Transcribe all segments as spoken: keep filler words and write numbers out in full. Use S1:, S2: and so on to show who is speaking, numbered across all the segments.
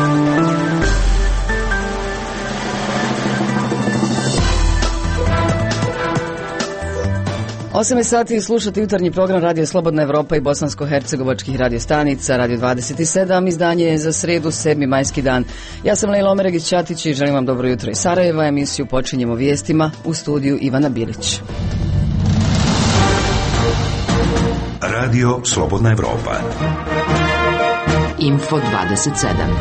S1: osam je sati i slušati jutarnji program Radio Slobodna Evropa i bosansko-hercegovačkih radio stanica, Radio dvadeset sedam, izdanje je za sredu, sedmi majski dan. Ja sam Lejla Omeregić-Ćatić i želim vam dobro jutro iz Sarajeva. Emisiju počinjemo vijestima, u studiju Ivana Bilić.
S2: Radio Slobodna Evropa.
S3: Info dvadeset sedam.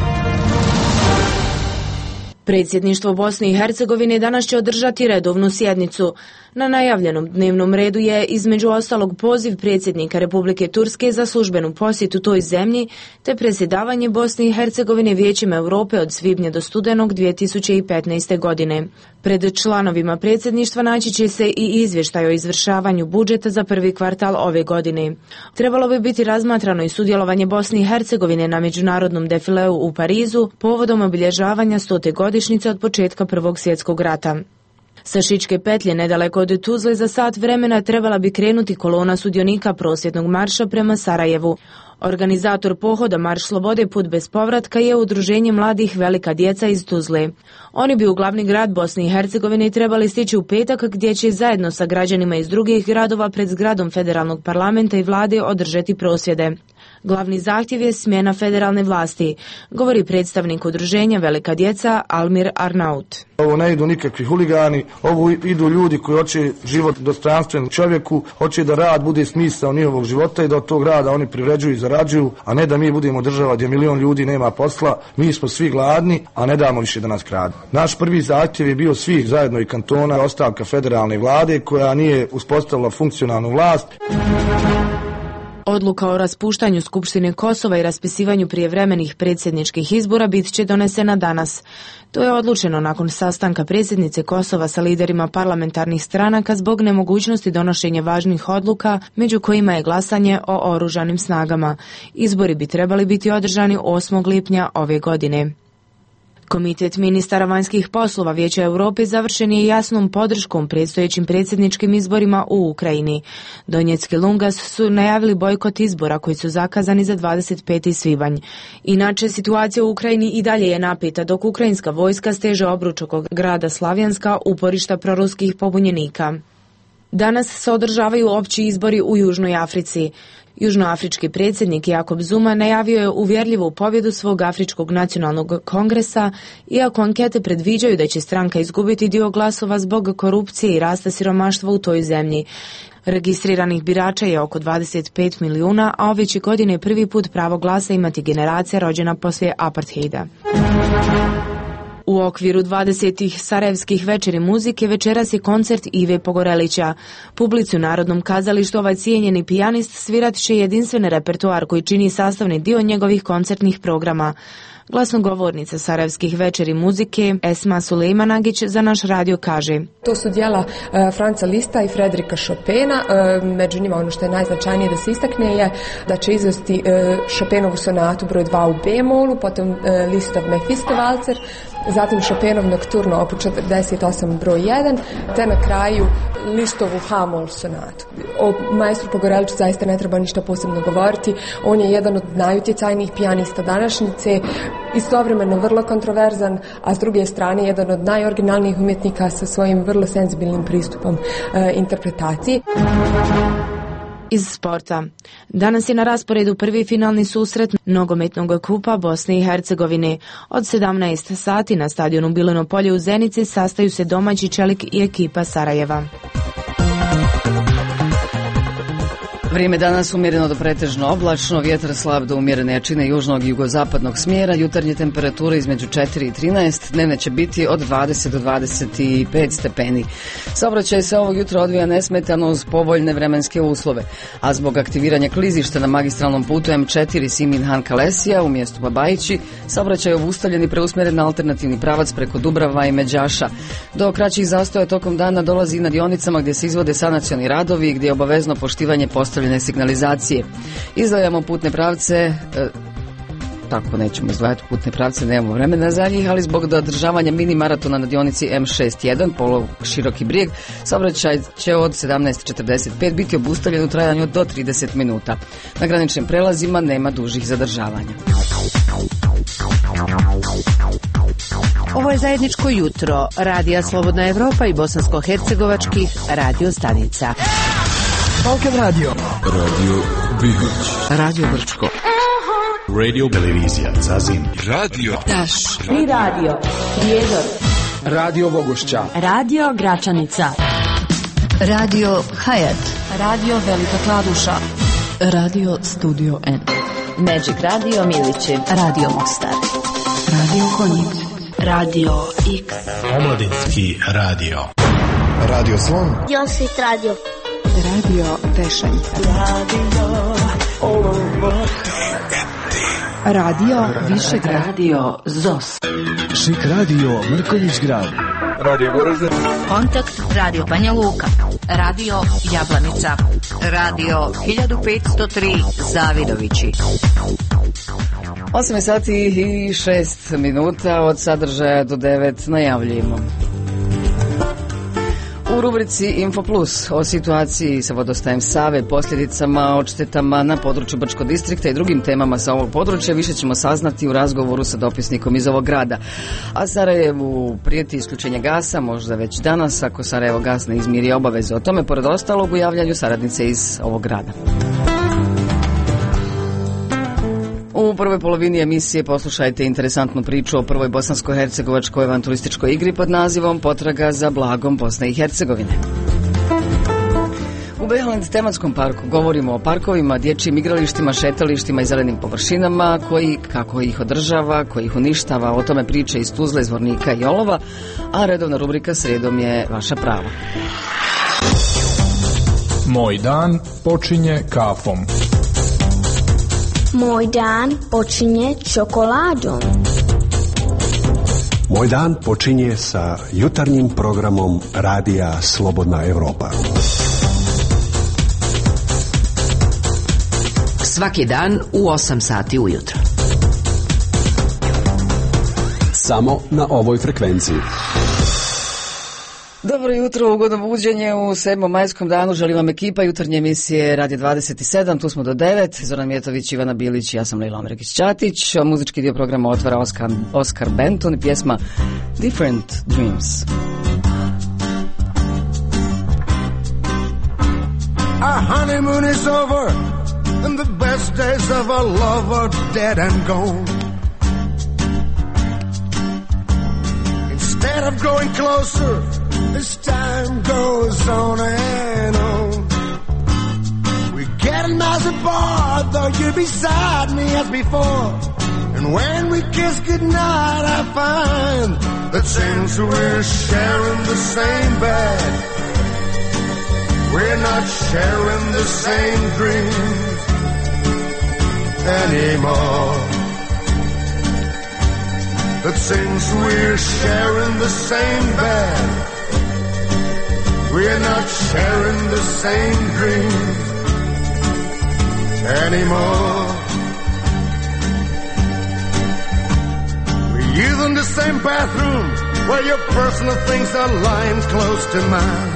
S4: Predsjedništvo Bosne i Hercegovine danas će održati redovnu sjednicu. Na najavljenom dnevnom redu je između ostalog poziv predsjednika Republike Turske za službenu posjetu toj zemlji, te predsjedavanje Bosne i Hercegovine Vijećem Europe od svibnja do studenog dvije tisuće petnaeste. godine. Pred članovima predsjedništva naći će se i izvještaj o izvršavanju budžeta za prvi kvartal ove godine. Trebalo bi biti razmatrano i sudjelovanje Bosne i Hercegovine na međunarodnom defileu u Parizu povodom obilježavanja stote godišnjice od početka Prvog svjetskog rata. Sa Šičke petlje, nedaleko od Tuzle, za sat vremena trebala bi krenuti kolona sudionika prosvjednog marša prema Sarajevu. Organizator pohoda Marš slobode put bez povratka je udruženje mladih Velika djeca iz Tuzle. Oni bi u glavni grad Bosne i Hercegovine trebali stići u petak, gdje će zajedno sa građanima iz drugih gradova pred zgradom federalnog parlamenta i vlade održati prosvjede. Glavni zahtjev je smjena federalne vlasti, govori predstavnik udruženja Velika djeca Almir Arnaut.
S5: Ovo ne idu nikakvi huligani, ovo idu ljudi koji hoće život dostojanstven čovjeku, hoće da rad bude smisao njihovog života i da od tog rada oni privređuju i zarađuju, a ne da mi budemo država gdje milion ljudi nema posla. Mi smo svi gladni, a ne damo više da nas kradu. Naš prvi zahtjev je bio svih zajedno i kantona, ostavka federalne vlade koja nije uspostavila funkcionalnu vlast.
S4: Odluka o raspuštanju Skupštine Kosova i raspisivanju prijevremenih predsjedničkih izbora bit će donesena danas. To je odlučeno nakon sastanka predsjednice Kosova sa liderima parlamentarnih stranaka zbog nemogućnosti donošenja važnih odluka, među kojima je glasanje o oružanim snagama. Izbori bi trebali biti održani osmog lipnja ove godine. Komitet ministara vanjskih poslova Vijeća Europe završen je jasnom podrškom predstojećim predsjedničkim izborima u Ukrajini. Donjeck i Lungas su najavili bojkot izbora koji su zakazani za dvadeset peti svibanj. Inače, situacija u Ukrajini i dalje je napeta dok ukrajinska vojska steže obruč oko grada Slavjanska, uporišta proruskih pobunjenika. Danas se održavaju opći izbori u Južnoj Africi. Južnoafrički predsjednik Jakob Zuma najavio je uvjerljivu pobjedu svog Afričkog nacionalnog kongresa, iako ankete predviđaju da će stranka izgubiti dio glasova zbog korupcije i rasta siromaštva u toj zemlji. Registriranih birača je oko dvadeset pet milijuna, a ove će godine prvi put pravo glasa imati generacija rođena poslije apartheida. U okviru dvadesetih Sarajevskih večeri muzike večeras je koncert Ive Pogorelića. Publici u Narodnom kazalištu ovaj cijenjeni pijanist svirat će jedinstven repertoar koji čini sastavni dio njegovih koncertnih programa. Glasnogovornica Sarajevskih večeri muzike Esma Sulejmanagić za naš radio kaže:
S6: To su djela uh, Franca Lista i Frederika Chopina. Uh, među njima ono što je najznačajnije da se istakne je da će izvesti uh, Chopinovu sonatu broj dva u B-molu, potom uh, Listov Mephistovalcer, zatim Chopinov nokturno opus četrdeset osam broj jedan, te na kraju Listovu H-mol sonatu. O maestru Pogoreliću zaista ne treba ništa posebno govoriti. On je jedan od najutjecajnijih pijanista današnjice, istovremeno vrlo kontroverzan, a s druge strane jedan od najoriginalnijih umjetnika sa svojim vrlo senzibilnim pristupom e, interpretaciji.
S4: Iz sporta. Danas je na rasporedu prvi finalni susret nogometnog kupa Bosne i Hercegovine. Od sedamnaest sati na stadionu Bilino polje u Zenici sastaju se domaći Čelik i ekipa Sarajeva.
S1: Vrijeme danas umjereno do pretežno oblačno, vjetar slab do umjerene jačine južnog i jugozapadnog smjera, jutarnje temperature između četiri i trinaest, dnevne će biti od dvadeset do dvadeset pet stepeni. Saobraćaj se ovog jutra odvija nesmetano uz povoljne vremenske uslove, a zbog aktiviranja klizišta na magistralnom putu em četiri Simin-Han-Kalesija u mjestu Babajići, saobraćaj je obustavljen i preusmjeren na alternativni pravac preko Dubrava i Međaša. Do kraćih zastoja tokom dana dolazi i na dionicama gdje se izvode sanacioni radovi i gdje je obavezno poštivanje postavljanja signalizacije. Izdvajamo putne pravce, e, tako nećemo izdvajati putne pravce, nemamo vremena za njih, ali zbog održavanja mini maratona na dionici em šezdeset jedan, Polog Široki Brijeg, saobraćaj će od sedamnaest četrdeset pet biti obustavljen u trajanju do trideset minuta. Na graničnim prelazima nema dužih zadržavanja.
S3: Ovo je zajedničko jutro Radija Slobodna Evropa i bosansko-hercegovačkih radio stanica.
S7: Balkan Radio.
S8: Radio Bihać.
S1: Radio Brčko.
S8: Radio Televizija Zazin. Radio
S3: Taš. I radio Prijedor.
S7: Radio Bogošća.
S3: Radio Gračanica.
S9: Radio Hayat.
S3: Radio Velika Kladuša.
S9: Radio Studio N.
S3: Magic Radio Milići.
S9: Radio Mostar. Radio Konjic.
S3: Radio X.
S8: Omladinski radio.
S10: Radio Slon.
S11: Josit Radio.
S9: Radio Tešanj.
S3: Radio Olovo.
S9: Radio Višegrad.
S3: Radio Zos.
S7: Šik Radio Mrkonjić Grad.
S10: Radio Goražde.
S11: Kontakt Radio Banja Luka.
S3: Radio Jablanica. Radio hiljadu petsto tri Zavidovići.
S1: osam sati i šest minuta, od sadržaja do devet najavljujemo. U rubrici Info Plus o situaciji sa vodostajem Save, posljedicama, odštetama na području Brčkog distrikta i drugim temama sa ovog područja više ćemo saznati u razgovoru sa dopisnikom iz ovog grada. A Sarajevu prijeti isključenje gasa, možda već danas, ako Sarajevo gas ne izmiri obaveze o tome, pored ostalog u javljanju saradnice iz ovog grada. U prvoj polovini emisije poslušajte interesantnu priču o prvoj bosansko-hercegovačkoj avanturističkoj igri pod nazivom Potraga za blagom Bosne i Hercegovine. U Behaland tematskom parku govorimo o parkovima, dječjim igralištima, šetalištima i zelenim površinama, koji, kako ih održava, koji ih uništava, o tome priče iz Tuzle, Zvornika i Olova, a redovna rubrika srijedom je Vaša prava.
S7: Moj dan počinje kafom.
S11: Moj dan počinje čokoladom.
S12: Moj dan počinje sa jutarnjim programom Radija Slobodna Evropa.
S3: Svaki dan u osam sati ujutro.
S12: Samo na ovoj frekvenciji.
S1: Dobro jutro, ugodno buđenje u sedmom majskom danu. Želim vam ekipa jutarnje emisije Radio dvadeset sedam, tu smo do devet. Zoran Mijetović, Ivana Bilić, ja sam Lejla Omregić-Ćatić. Muzički dio programa otvara Oscar, Oscar Benton i pjesma Different Dreams.
S13: Our honeymoon is over and the best days of our love are dead and gone. Instead of growing closer, as time goes on and on, we're getting miles apart, though you're beside me as before. And when we kiss goodnight, I find that since we're sharing the same bed, we're not sharing the same dreams anymore. That since we're sharing the same bed, we're not sharing the same dreams anymore. We use in the same bathroom where your personal things are lying close to mine.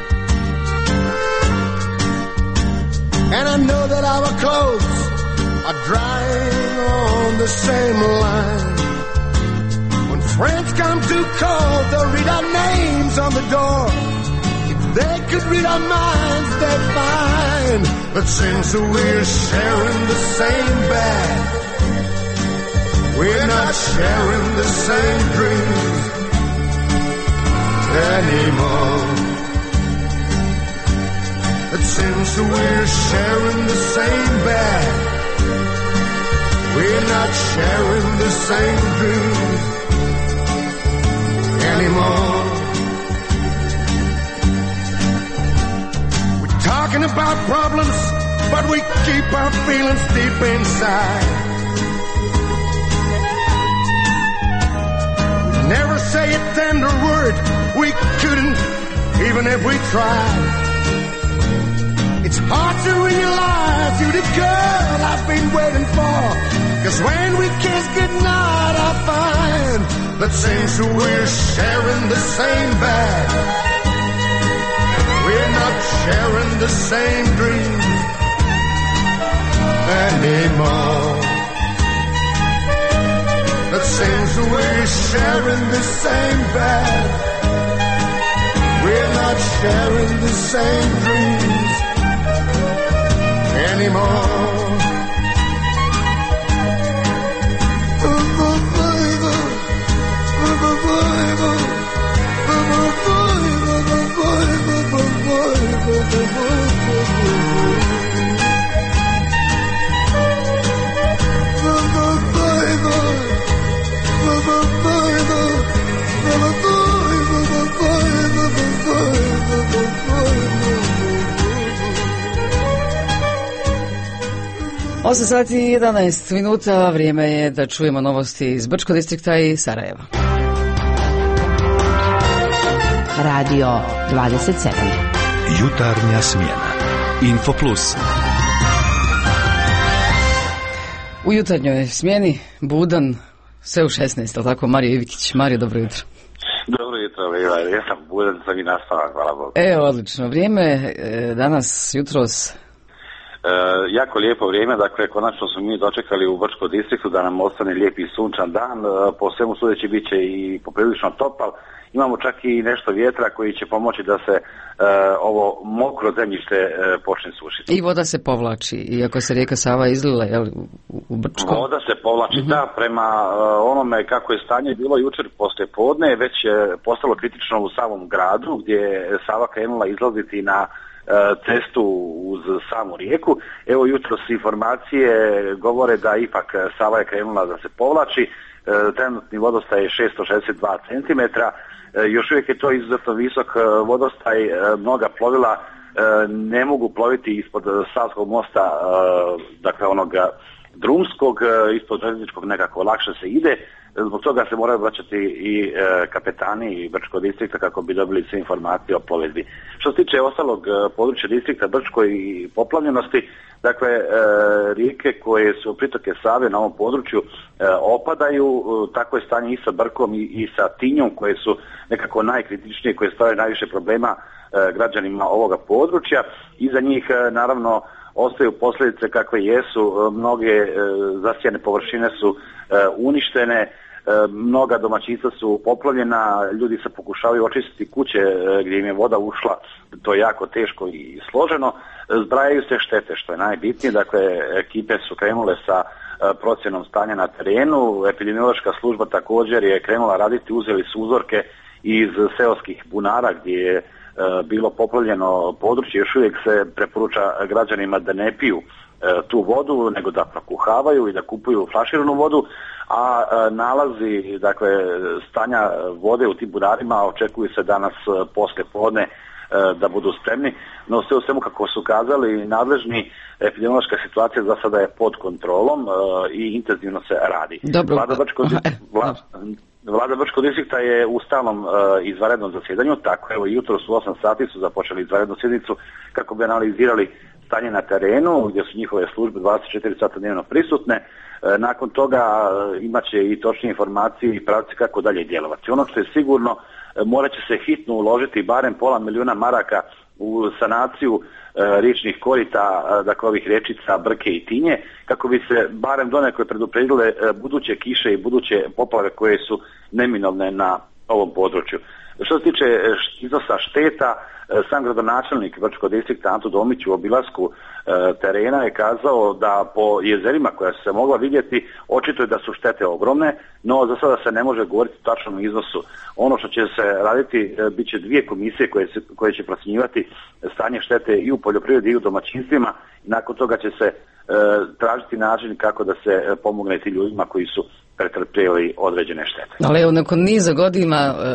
S13: And I know that our clothes are drying on the same line. When friends come to call, they'll read our names on the door. They could read our minds, they'd find that since we're sharing the same bed, we're not sharing the same dreams anymore. That since we're sharing the same bed, we're not sharing the same dreams anymore. Talking about problems, but we keep our feelings deep inside. We never say a tender word, we couldn't, even if we tried. It's hard to realize you're the girl I've been waiting for. Cause when we kiss goodnight, I find that since we're sharing the same bed, we're not sharing the same dreams anymore. That Seems we're sharing the same bed. We're not sharing the same dreams anymore.
S1: osam sati i jedanaest minuta, vrijeme je da čujemo novosti iz Brčkog distrikta i Sarajeva.
S3: Radio dvadeset sedam.
S2: Jutarnja smjena. Info Plus.
S1: U jutarnjoj smjeni budan sve u šesnaest, ali tako, Mario Ivikić. Mario, dobro jutro.
S14: Dobro jutro, ja sam budan, sam i nastavak, hvala Bogu.
S1: E, odlično. Vrijeme danas, jutros...
S14: E, jako lijepo vrijeme, dakle konačno smo mi dočekali u Brčkom distriktu da nam ostane lijep i sunčan dan, e, po svemu sudeći bit će i poprilično topal, imamo čak i nešto vjetra koji će pomoći da se e, ovo mokro zemljište e, počne sušiti.
S1: I voda se povlači, iako se rijeka Sava izlila, jel, u, u Brčkom?
S14: Voda se povlači, uh-huh. da, prema e, onome kako je stanje bilo jučer poslije podne, već je postalo kritično u samom gradu gdje je Sava krenula izlaziti na cestu uz samu rijeku. Evo jutros informacije govore da ipak Sava je krenula da se povlači, trenutni vodostaj je šesto šezdeset dva centimetra, još uvijek je to izuzetno visok vodostaj, mnoga plovila ne mogu ploviti ispod Savskog mosta, dakle onoga drumskog, ispod željezničkog nekako lakše se ide, zbog toga se moraju vraćati i e, kapetani i Brčkog distrikta kako bi dobili sve informacije o plovidbi. Što se tiče ostalog e, područja distrikta Brčko i poplavljenosti, dakle e, rijeke koje su pritoke Save na ovom području e, opadaju, e, tako je stanje i sa Brkom i, i sa Tinjom koje su nekako najkritičnije, koje stvaraju najviše problema e, građanima ovoga područja. Iza njih e, naravno ostaju posljedice kakve jesu, mnoge e, zasijane površine su e, uništene, e, mnoga domaćinstva su poplavljena, ljudi se pokušavaju očistiti kuće e, gdje im je voda ušla, to je jako teško i složeno. Zbrajaju se štete, što je najbitnije, dakle ekipe su krenule sa e, procjenom stanja na terenu, epidemiološka služba također je krenula raditi, uzeli su uzorke iz seoskih bunara gdje je bilo poplavljeno područje, još uvijek se preporuča građanima da ne piju e, tu vodu, nego da prokuhavaju i da kupuju flaširanu vodu, a e, nalazi, dakle, stanja vode u tim bunarima očekuju se danas e, poslije podne e, da budu spremni, no sve u svemu kako su kazali nadležni, epidemiološka situacija za sada je pod kontrolom e, i intenzivno se radi.
S1: Dobro.
S14: Vlada Brčkog Vlada, Vlada Brčkog distrikta je u stalnom uh, izvanrednom zasjedanju, tako evo jutros u osam sati su započeli izvanrednu sjednicu kako bi analizirali stanje na terenu gdje su njihove službe dvadeset četiri sata dnevno prisutne. Uh, nakon toga uh, imat će i točnije informacije i pravci kako dalje djelovati. Ono što je sigurno, uh, morat će se hitno uložiti barem pola milijuna maraka u sanaciju e, riječnih korita, e, dakle ovih riječica Brke i Tinje, kako bi se barem donekle predupredile e, buduće kiše i buduće poplave koje su neminovne na ovom području. Što se tiče iznosa šteta, e, sam gradonačelnik Brčkog distrikta Anto Domić u obilasku e, terena je kazao da po jezerima koja su se mogla vidjeti očito je da su štete ogromne, no za sada se ne može govoriti tačno o iznosu. Ono što će se raditi, e, bit će dvije komisije koje, se, koje će procjenjivati stanje štete i u poljoprivredi i u domaćinstvima i nakon toga će se e, tražiti način kako da se e, pomogne ti ljudima koji su pretrpjeli određene štete.
S1: Ali evo, nakon niza godina e,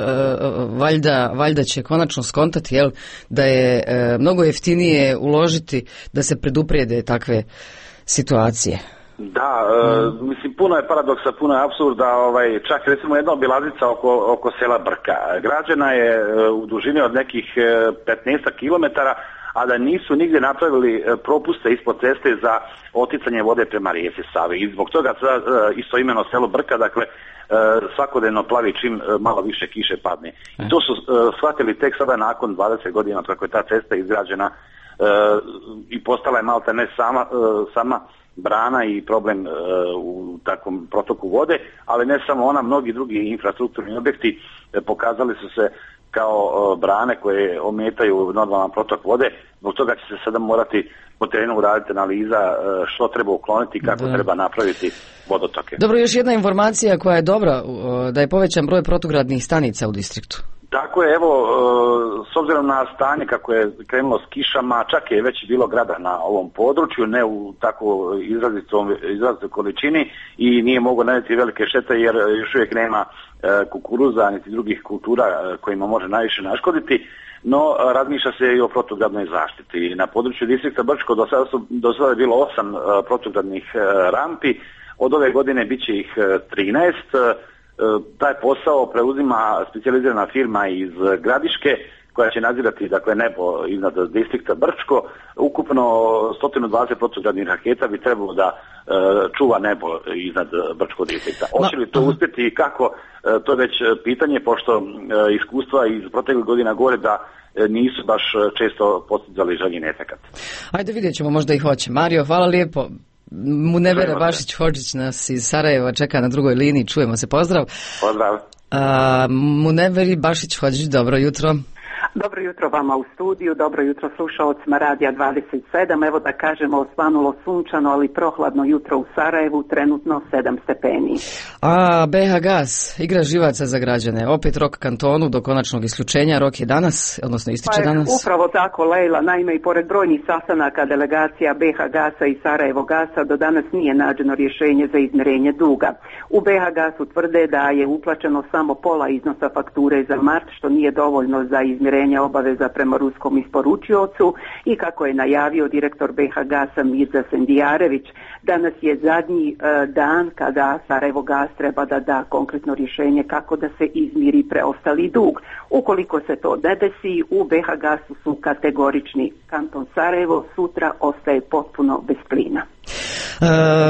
S1: valjda, valjda će konačno skontati, jel, da je e, mnogo jeftinije uložiti da se preduprijede takve situacije.
S14: Da, e, mm. mislim, puno je paradoksa, puno je apsurda, ovaj, čak recimo jedna obilaznica oko, oko sela Brka. Građana je e, u dužini od nekih petnaest kilometara, a da nisu nigdje napravili propuste ispod ceste za oticanje vode prema rijeci Savi. I zbog toga istoimeno selo Brka, dakle, svakodnevno plavi čim malo više kiše padne. I to su shvatili tek sada nakon dvadeset godina kako je ta cesta izgrađena i postala je malta ne sama, sama brana i problem uh, u takvom protoku vode, ali ne samo ona, mnogi drugi infrastrukturni objekti uh, pokazali su se kao uh, brane koje ometaju normalan protok vode. Zbog toga će se sada morati po terenu uraditi analiza uh, što treba ukloniti i kako da. treba napraviti vodotoke.
S1: Dobro, još jedna informacija koja je dobra, uh, da je povećan broj protugradnih stanica u distriktu.
S14: Tako je, evo, s obzirom na stanje kako je krenulo s kišama, čak je već bilo grada na ovom području, ne u tako izrazitoj količini i nije moglo nanijeti velike štete jer još uvijek nema kukuruza niti drugih kultura kojima može najviše naškoditi, no razmišlja se i o protugradnoj zaštiti. Na području distrikta Brčko do sada, su, do sada je bilo osam protugradnih rampi, od ove godine bit će ih trinaest. Taj posao preuzima specijalizirana firma iz Gradiške koja će nadzirati dakle nebo iznad distrikta Brčko. Ukupno sto dvadeset protugradnih raketa bi trebalo da e, čuva nebo iznad Brčkog distrikta. Hoće li to uspjeti i kako, e, to je već pitanje, pošto e, iskustva iz proteklih godina govore da e, nisu baš često postizali željeni efekat.
S1: Ajde, vidjet ćemo, možda i hoće. Mario, hvala lijepo. Munevera Bašić-Hodžić nas iz Sarajeva čeka na drugoj liniji, čujemo se, pozdrav.
S14: Pozdrav.
S1: A, Muneveri Bašić-Hodžić, dobro jutro.
S15: Dobro jutro vama u studiju, dobro jutro slušalcima Radija dvadeset sedam. Evo da kažemo, osvanulo sunčano, ali prohladno jutro u Sarajevu, trenutno sedam stepeni.
S1: A B H Gas, igra živaca za građane. Opet rok kantonu do konačnog isključenja, rok je danas, odnosno ističe
S15: pa je,
S1: danas.
S15: Upravo tako, Lejla, naime i pored brojnih sastanaka delegacija B H Gasa i Sarajevo Gasa do danas nije nađeno rješenje za izmirenje duga. U B H Gasu tvrde da je uplaćeno samo pola iznosa fakture za mart, što nije dovoljno za izmirenje obaveza prema ruskom isporučiocu i kako je najavio direktor B H Gasa Mirza Sendijarević, danas je zadnji e, dan kada Sarajevo Gas treba da da konkretno rješenje kako da se izmiri preostali dug. Ukoliko se to ne desi, u B H Gasu su kategorični. Kanton Sarajevo sutra ostaje potpuno bez plina.
S1: Uh,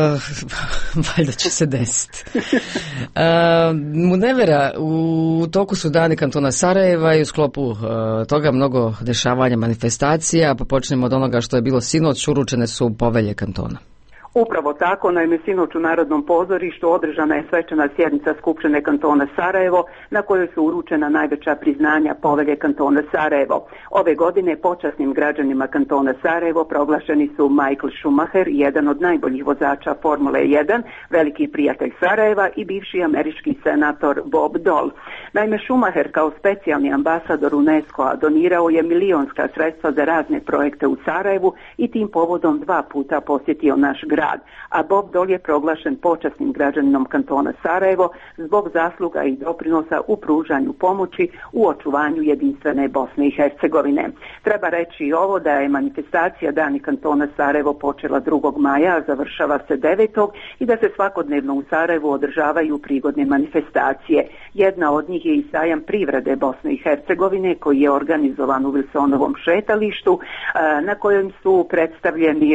S1: valjda će se desiti. Uh, Munevera, u toku su dani kantona Sarajeva i u sklopu uh, toga mnogo dešavanja, manifestacija, pa počnemo od onoga što je bilo sinoć, uručene su povelje kantona.
S15: Upravo tako, naime sinoć u Narodnom pozorištu održana je svečana sjednica Skupštine kantona Sarajevo na kojoj su uručena najveća priznanja povelje kantona Sarajevo. Ove godine počasnim građanima kantona Sarajevo proglašeni su Michael Schumacher, jedan od najboljih vozača Formule jedan, veliki prijatelj Sarajeva, i bivši američki senator Bob Dole. Naime, Schumacher kao specijalni ambasador UNESCO-a donirao je milionska sredstva za razne projekte u Sarajevu i tim povodom dva puta posjetio naš grad. A Bob Dole je proglašen počasnim građaninom kantona Sarajevo zbog zasluga i doprinosa u pružanju pomoći u očuvanju jedinstvene Bosne i Hercegovine. Treba reći i ovo da je manifestacija Dani kantona Sarajevo počela drugog maja, a završava se devetog i da se svakodnevno u Sarajevu održavaju prigodne manifestacije. Jedna od njih je i sajam privrede Bosne i Hercegovine koji je organizovan u Wilsonovom šetalištu na kojem su predstavljeni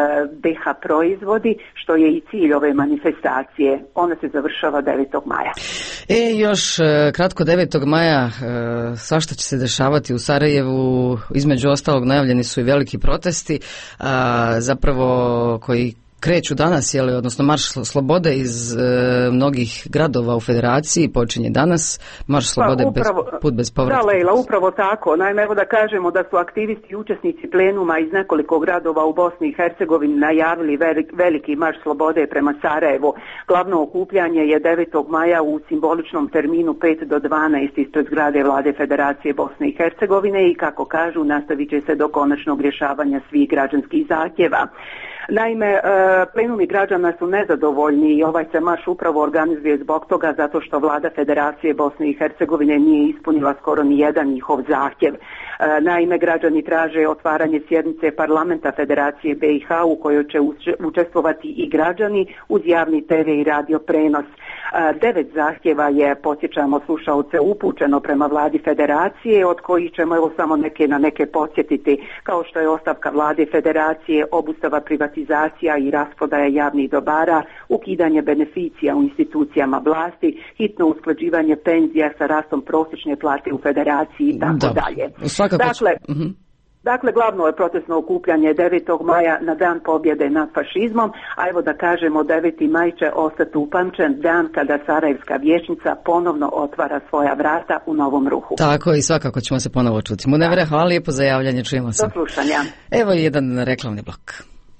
S15: B H proizvodi, što je i cilj ove manifestacije. Ona se završava devetog maja.
S1: E, još kratko, devetog maja svašta će se dešavati u Sarajevu, između ostalog najavljeni su i veliki protesti, a, zapravo koji kreću danas, jeli, odnosno Marš slobode iz e, mnogih gradova u Federaciji počinje danas. Marš slobode pa, upravo, bez, put bez povratka.
S15: Da, Lejla, upravo tako. Naime, evo da kažemo da su aktivisti i učesnici plenuma iz nekoliko gradova u Bosni i Hercegovini najavili velik, veliki Marš slobode prema Sarajevu. Glavno okupljanje je devetog maja u simboličnom terminu pet do dvanaest ispred zgrade Vlade Federacije Bosne i Hercegovine i, kako kažu, nastavit će se do konačnog rješavanja svih građanskih zahtjeva. Naime, plenumi građana su nezadovoljni i ovaj se marš upravo organizuje zbog toga zato što Vlada Federacije Bosne i Hercegovine nije ispunila skoro ni jedan njihov zahtjev. Naime, građani traže otvaranje sjednice parlamenta Federacije B i H u kojoj će učestvovati i građani uz javni T V i radio prenos. Devet zahtjeva je, podsjećamo slušaoce, upućeno prema Vladi Federacije, od kojih ćemo evo samo neke na neke podsjetiti, kao što je ostavka Vlade Federacije, obustava privatizacija i rasprodaja javnih dobara, ukidanje beneficija u institucijama vlasti, hitno usklađivanje penzija sa rastom prosječne plate u Federaciji i tako dalje.
S1: Dakle, uh-huh.
S15: Dakle, glavno je protestno okupljanje devetog maja na dan pobjede nad fašizmom, a evo da kažemo deveti maj će ostati upamćen dan kada Sarajevska vijećnica ponovno otvara svoja vrata u novom ruhu.
S1: Tako i svakako ćemo se ponovo čuti. Munevere, hvala lijepo za javljanje, čujemo se.
S15: Do slušanja.
S1: Evo i jedan reklamni blok.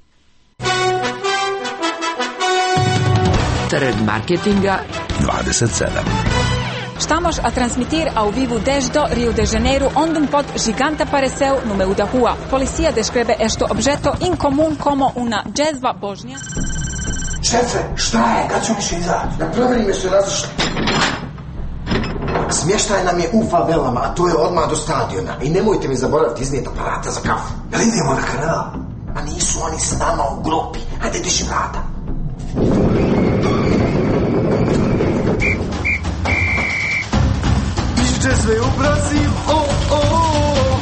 S3: Trg marketinga
S2: dvadeset sedam.
S16: Estamos a transmitir ao vivo desde Rio de Janeiro, onde um pod gigante apareceu no meio da rua. Policia descreve este objeto incomum como uma jezva božnja.
S17: Šefe, šta je? Kad ću više izaći? Da provjerime što je nazišlo. Smještaj nam je u favelama, a to je odmah do stadiona. I nemojte mi zaboraviti iznijeti aparata za kafu. Jel idemo na kanal? A nisu oni s nama u grupi. Hajde, diši vrata.
S13: Iđe sve u Brazil, o, o, o.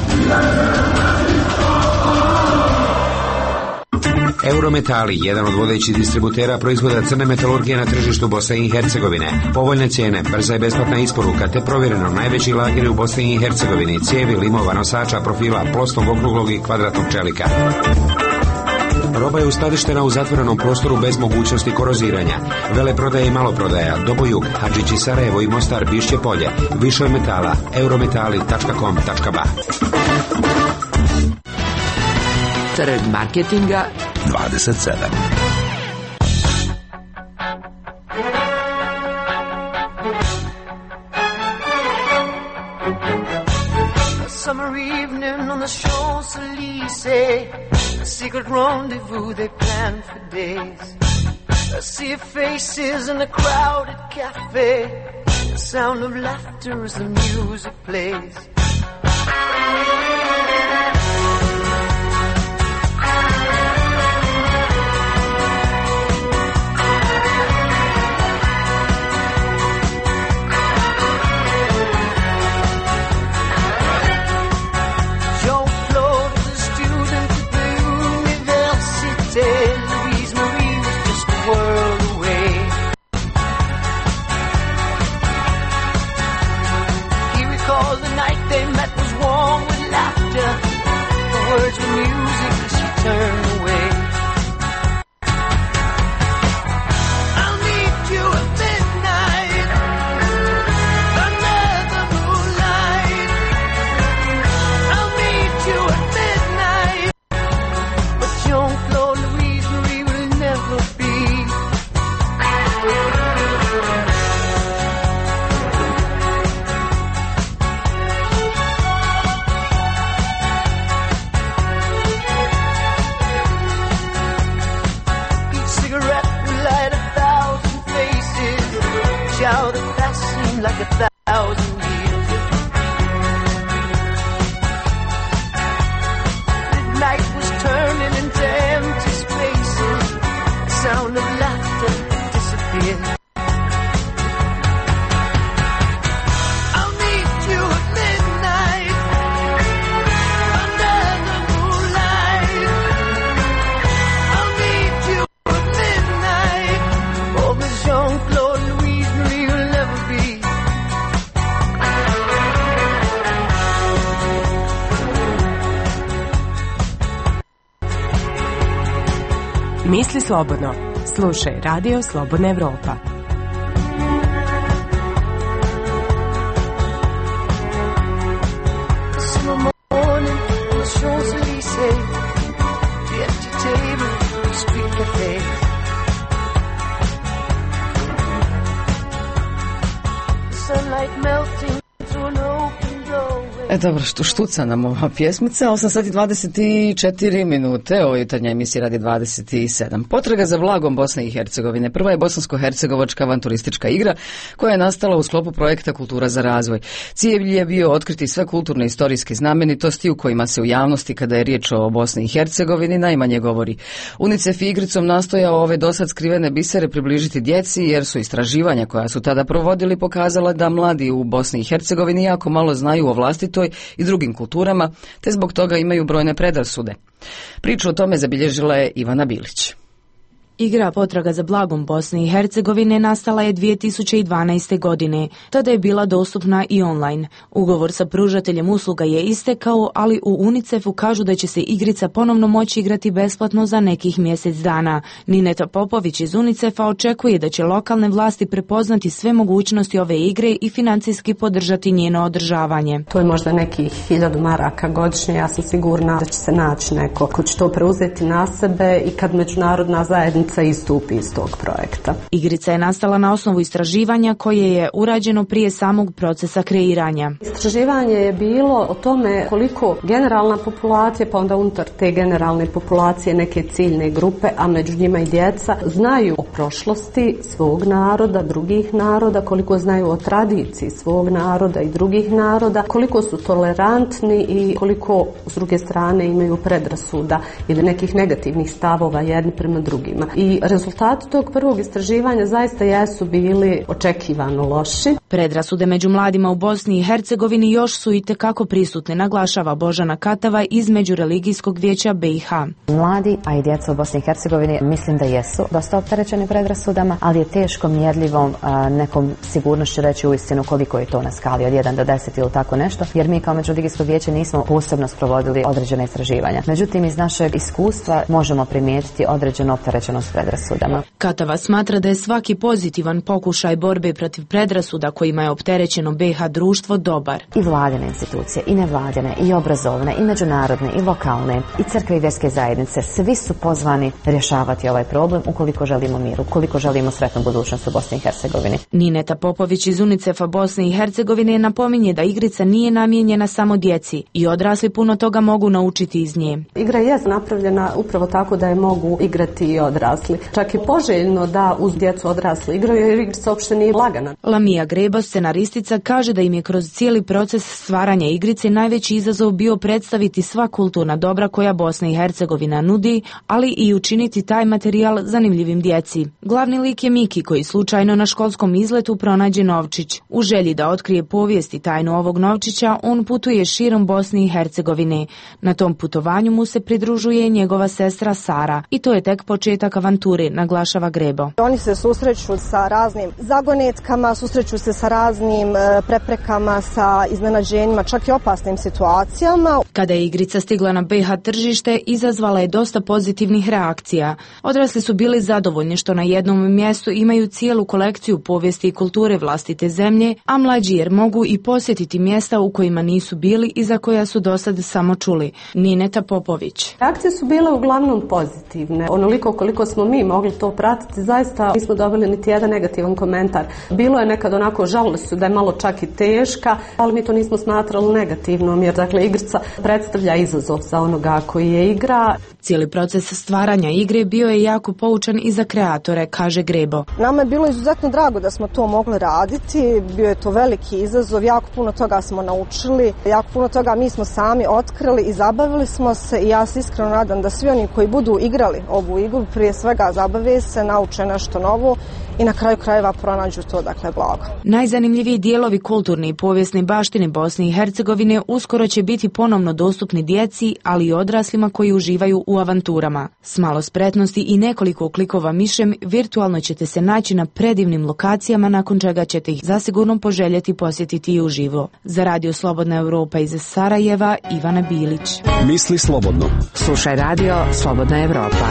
S18: Eurometali, jedan od vodećih distributera proizvoda crne metalurgije na tržištu Bosne i Hercegovine. Povoljne cijene, brza i besplatna isporuka, te provjereno najveći lageri u Bosni i Hercegovini, cijevi, limova, nosača, profila, plosnog, okruglog i kvadratnog čelika. Roba je uskladištena u zatvorenom prostoru bez mogućnosti koroziranja. Veleprodaja i maloprodaja, Dobojug, Hadžići Sarajevo i Mostar, Bišće Polje. Više od metala, eurometali tačka com tačka ba.
S3: Trg marketinga
S2: dvadeset sedam.
S13: A summer evening on the Champs-Élysées, a secret rendezvous they planned for days. A sea of faces in a crowded cafe, the sound of laughter as the music plays. Words were music as she turned away. I'll meet you at midnight under the moonlight. I'll meet you at midnight, but Jean-Claude Louise Marie will never be. Like a thousand years. Midnight was turning into empty spaces. The sound of laughter disappeared. I'll meet you at midnight under the moonlight. I'll meet you at midnight. Oh, Miss Jean-Claude Louise Marie will never be.
S19: Misli slobodno. Slušaj Radio Slobodna Evropa.
S1: E dobro, što štuca nam ova pjesmica, osam sati dvadeset četiri minute, ovo jutarnja emisija radi dvadeset sedam. Potraga za blagom Bosne i Hercegovine. Prva je bosansko-hercegovačka avanturistička igra koja je nastala u sklopu projekta Kultura za razvoj. Cilj je bio otkriti sve kulturne i istorijske znamenitosti u kojima se u javnosti, kada je riječ o Bosni i Hercegovini, najmanje govori. UNICEF igricom nastojao ove dosad skrivene bisere približiti djeci, jer su istraživanja koja su tada provodili pokazala da mladi u Bosni i Hercegovini jako malo znaju o vlastitoj i drugim kulturama, te zbog toga imaju brojne predrasude. Priču o tome zabilježila je Ivana Bilić.
S4: Igra Potraga za blagom Bosne i Hercegovine nastala je dvije tisuće dvanaeste. godine. Tada je bila dostupna i online. Ugovor sa pružateljem usluga je istekao, ali u UNICEF-u kažu da će se igrica ponovno moći igrati besplatno za nekih mjesec dana. Nineta Popović iz UNICEF-a očekuje da će lokalne vlasti prepoznati sve mogućnosti ove igre i financijski podržati njeno održavanje.
S20: To je možda nekih hiljadu maraka godišnje. Ja sam sigurna da će se naći neko ko će to preuzeti na sebe i kad međunarodna zajednica istupi iz tog projekta.
S4: Igrica je nastala na osnovu istraživanja koje je urađeno prije samog procesa kreiranja.
S20: Istraživanje je bilo o tome koliko generalna populacija, pa onda unutar te generalne populacije neke ciljne grupe, a među njima i djeca, znaju o prošlosti svog naroda, drugih naroda, koliko znaju o tradiciji svog naroda i drugih naroda, koliko su tolerantni i koliko s druge strane imaju predrasuda ili nekih negativnih stavova jedni prema drugima. I rezultati tog prvog istraživanja zaista jesu bili očekivano loši.
S4: Predrasude među mladima u Bosni i Hercegovini još su i tekako prisutne, naglašava Božana Katava iz Međureligijskog vijeća B i H.
S21: Mladi, a i djeca u Bosni i Hercegovini, mislim da jesu dosta opterećeni predrasudama, ali je teško mjerljivom a, nekom sigurnošću reći uistinu koliko je to na skali od jedan do deset ili tako nešto, jer mi kao Međureligijsko vijeće nismo posebno sprovodili određene istraživanja. Međutim, iz našeg iskustva možemo primijetiti određenu opterećenost predrasudama.
S4: Katava smatra da je svaki pozitivan pokušaj borbe protiv predrasuda kojima je opterećeno B i H društvo dobar.
S21: I vladine institucije, i nevladine, i obrazovne, i međunarodne, i lokalne, i crkve i vjerske zajednice, svi su pozvani rješavati ovaj problem ukoliko želimo mir, ukoliko želimo sretnu budućnost u Bosni i Hercegovini.
S4: Nineta Popović iz UNICEF-a Bosne i Hercegovine napominje da igrica nije namijenjena samo djeci i odrasli puno toga mogu naučiti iz nje.
S20: Igra je napravljena upravo tako da je mogu igrati i odrasli. Čak i poželjno da uz djecu odrasli igraju jer igrica uopšte nije lagana.
S4: Lamija Grebo, scenaristica, kaže da im je kroz cijeli proces stvaranja igrice najveći izazov bio predstaviti sva kulturna dobra koja Bosna i Hercegovina nudi, ali i učiniti taj materijal zanimljivim djeci. Glavni lik je Miki koji slučajno na školskom izletu pronađe novčić. U želji da otkrije povijest i tajnu ovog novčića, on putuje širom Bosne i Hercegovine. Na tom putovanju mu se pridružuje njegova sestra Sara i to je tek početak avanture, naglašava Grebo.
S22: Oni se susreću sa raznim zagonetkama, susreću se sa raznim preprekama, sa iznenađenjima, čak i opasnim situacijama.
S4: Kada je igrica stigla na B i H tržište, izazvala je dosta pozitivnih reakcija. Odrasli su bili zadovoljni što na jednom mjestu imaju cijelu kolekciju povijesti i kulture vlastite zemlje, a mlađi jer mogu i posjetiti mjesta u kojima nisu bili i za koja su dosad samo čuli. Nineta Popović.
S20: Reakcije su bile uglavnom pozitivne. Onoliko koliko smo mi mogli to pratiti, zaista nismo dobili niti jedan negativan komentar. Bilo je nekad onako, žalili su da je malo čak i teška, ali mi to nismo smatrali negativnom, jer dakle igrica predstavlja izazov za onoga koji je igra.
S4: Cijeli proces stvaranja igre bio je jako poučan i za kreatore, kaže Grebo.
S22: Nama je bilo izuzetno drago da smo to mogli raditi, bio je to veliki izazov, jako puno toga smo naučili, jako puno toga mi smo sami otkrili i zabavili smo se i ja se iskreno nadam da svi oni koji budu igrali ovu igru prije svega zabave se, nauče nešto novo i na kraju krajeva pronađu to, dakle, blago.
S4: Najzanimljiviji dijelovi kulturne i povijesne baštine Bosne i Hercegovine uskoro će biti ponovno dostupni djeci, ali i odraslima koji uživaju u avanturama. S malo spretnosti i nekoliko klikova mišem virtualno ćete se naći na predivnim lokacijama, nakon čega ćete ih zasigurno poželjeti posjetiti i uživo. Za Radio Slobodna Evropa iz Sarajeva, Ivana Bilić.
S12: Misli slobodno.
S3: Slušaj Radio Slobodna Evropa.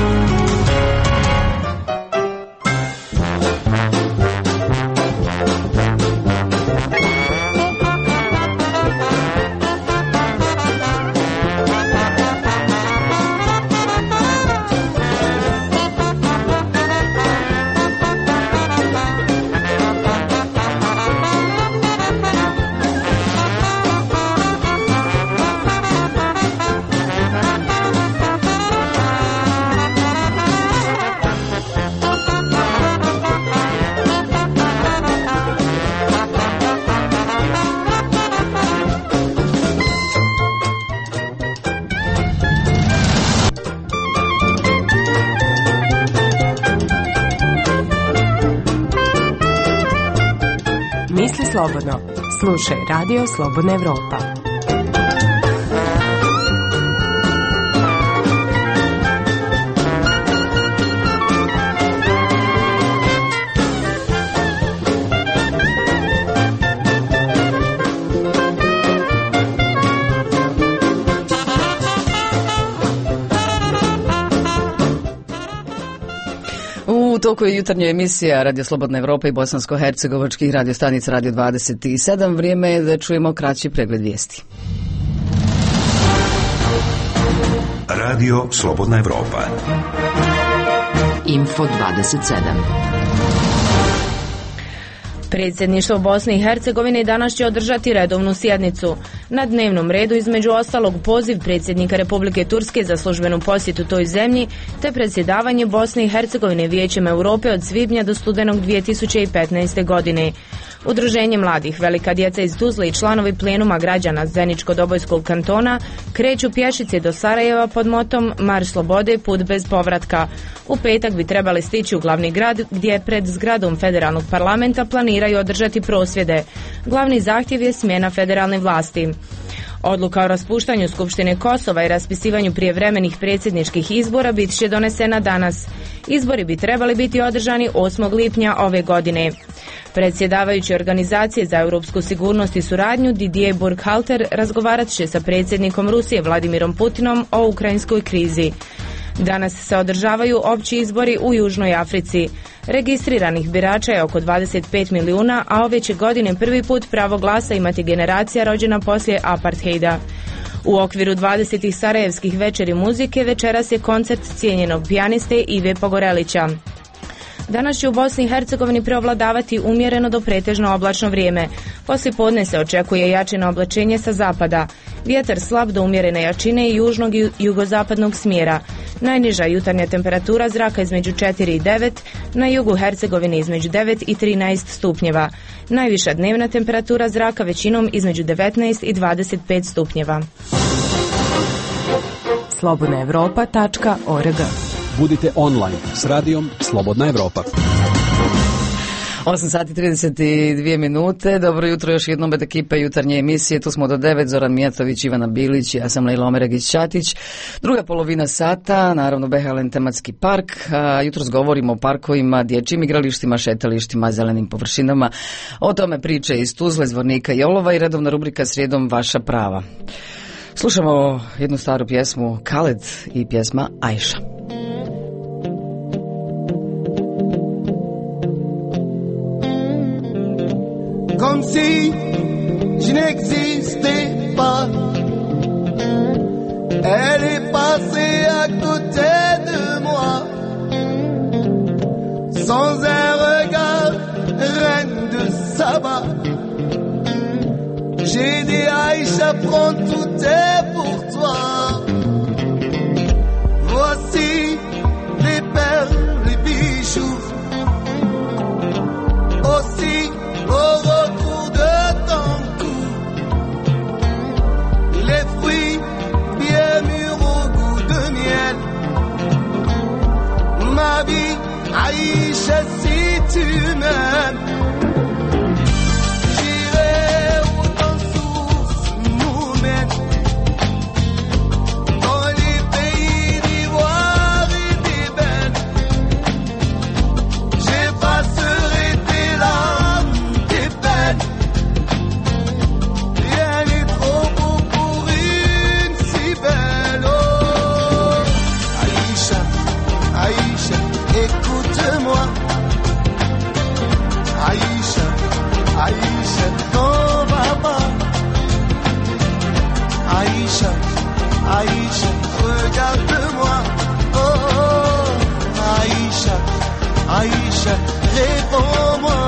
S19: Misli slobodno. Slušaj Radio Slobodna Evropa.
S1: U toku je jutarnja emisija Radio Slobodna Evropa i bosansko-hercegovačkih radiostanica Radio dvadeset sedam. Vrijeme je da čujemo kraći pregled vijesti.
S2: Radio Slobodna Evropa.
S9: Info dvadeset sedam.
S4: Predsjedništvo Bosne i Hercegovine danas će održati redovnu sjednicu. Na dnevnom redu između ostalog poziv predsjednika Republike Turske za službenu posjetu toj zemlji, te predsjedavanje Bosne i Hercegovine Vijećem Europe od svibnja do studenog dvije tisuće petnaeste. godine. Udruženje mladih Velika djeca iz Tuzle i članovi plenuma građana Zeničko-Dobojskog kantona kreću pješice do Sarajeva pod motom Marš slobode, put bez povratka. U petak bi trebali stići u glavni grad gdje pred zgradom federalnog parlamenta planiraju održati prosvjede. Glavni zahtjev je smjena federalne vlasti. Odluka o raspuštanju Skupštine Kosova i raspisivanju prijevremenih predsjedničkih izbora bit će donesena danas. Izbori bi trebali biti održani osmog lipnja ove godine. Predsjedavajući Organizacije za europsku sigurnost i suradnju Didier Burkhalter razgovarat će sa predsjednikom Rusije Vladimirom Putinom o ukrajinskoj krizi. Danas se održavaju opći izbori u Južnoj Africi. Registriranih birača je oko dvadeset pet milijuna, a ove će godine prvi put pravo glasa imati generacija rođena poslije apartheida. U okviru dvadesetih sarajevskih večeri muzike večeras je koncert cijenjenog pijaniste Ive Pogorelića. Danas će u Bosni i Hercegovini preovladavati umjereno do pretežno oblačno vrijeme. Poslije podne se očekuje jačino oblačenje sa zapada. Vjetar slab do umjerene jačine i južnog i jugozapadnog smjera. Najniža jutarnja temperatura zraka između četiri i devet, na jugu Hercegovine između devet i trinaest stupnjeva. Najviša dnevna temperatura zraka većinom između devetnaest i dvadeset pet stupnjeva.
S19: slobodna evropa tačka org.
S5: Budite online s radijom Slobodna Evropa.
S1: osam sati trideset dvije minute. Dobro jutro još jednom od ekipe jutarnje emisije. Tu smo do devet. Zoran Mijatović, Ivana Bilić, ja sam Lejla Omeregić-Ćatić. Druga polovina sata, naravno Behalen tematski park. A, jutros govorimo o parkovima, dječjim igralištima, šetalištima, zelenim površinama. O tome priče iz Tuzle, Zvornika i Olova i redovna rubrika Srijedom Vaša prava. Slušamo jednu staru pjesmu Khaled i pjesma Ajša.
S13: Comme si je n'existais pas. Elle est passée à côté de moi, sans un regard, reine de Saba. J'ai dit Aïcha, prends tout est pour toi. Voici les perles, les bijoux, aussi au retour de ton cou, les fruits bien mûrs au goût de miel. Ma vie, Aïcha, si tu m'aimes, j'irai où ton souffle nous mène, dans les pays d'ivoire et d'ébène. J'effacerai tes larmes, rien n'est trop beau pour une si belle. Oh, Aïcha, Aïcha, écoute-moi. Aïcha, Aïcha, t'en vas pas. Aïcha, Aïcha, regarde-moi. Oh, Aïcha, Aïcha, réponds-moi.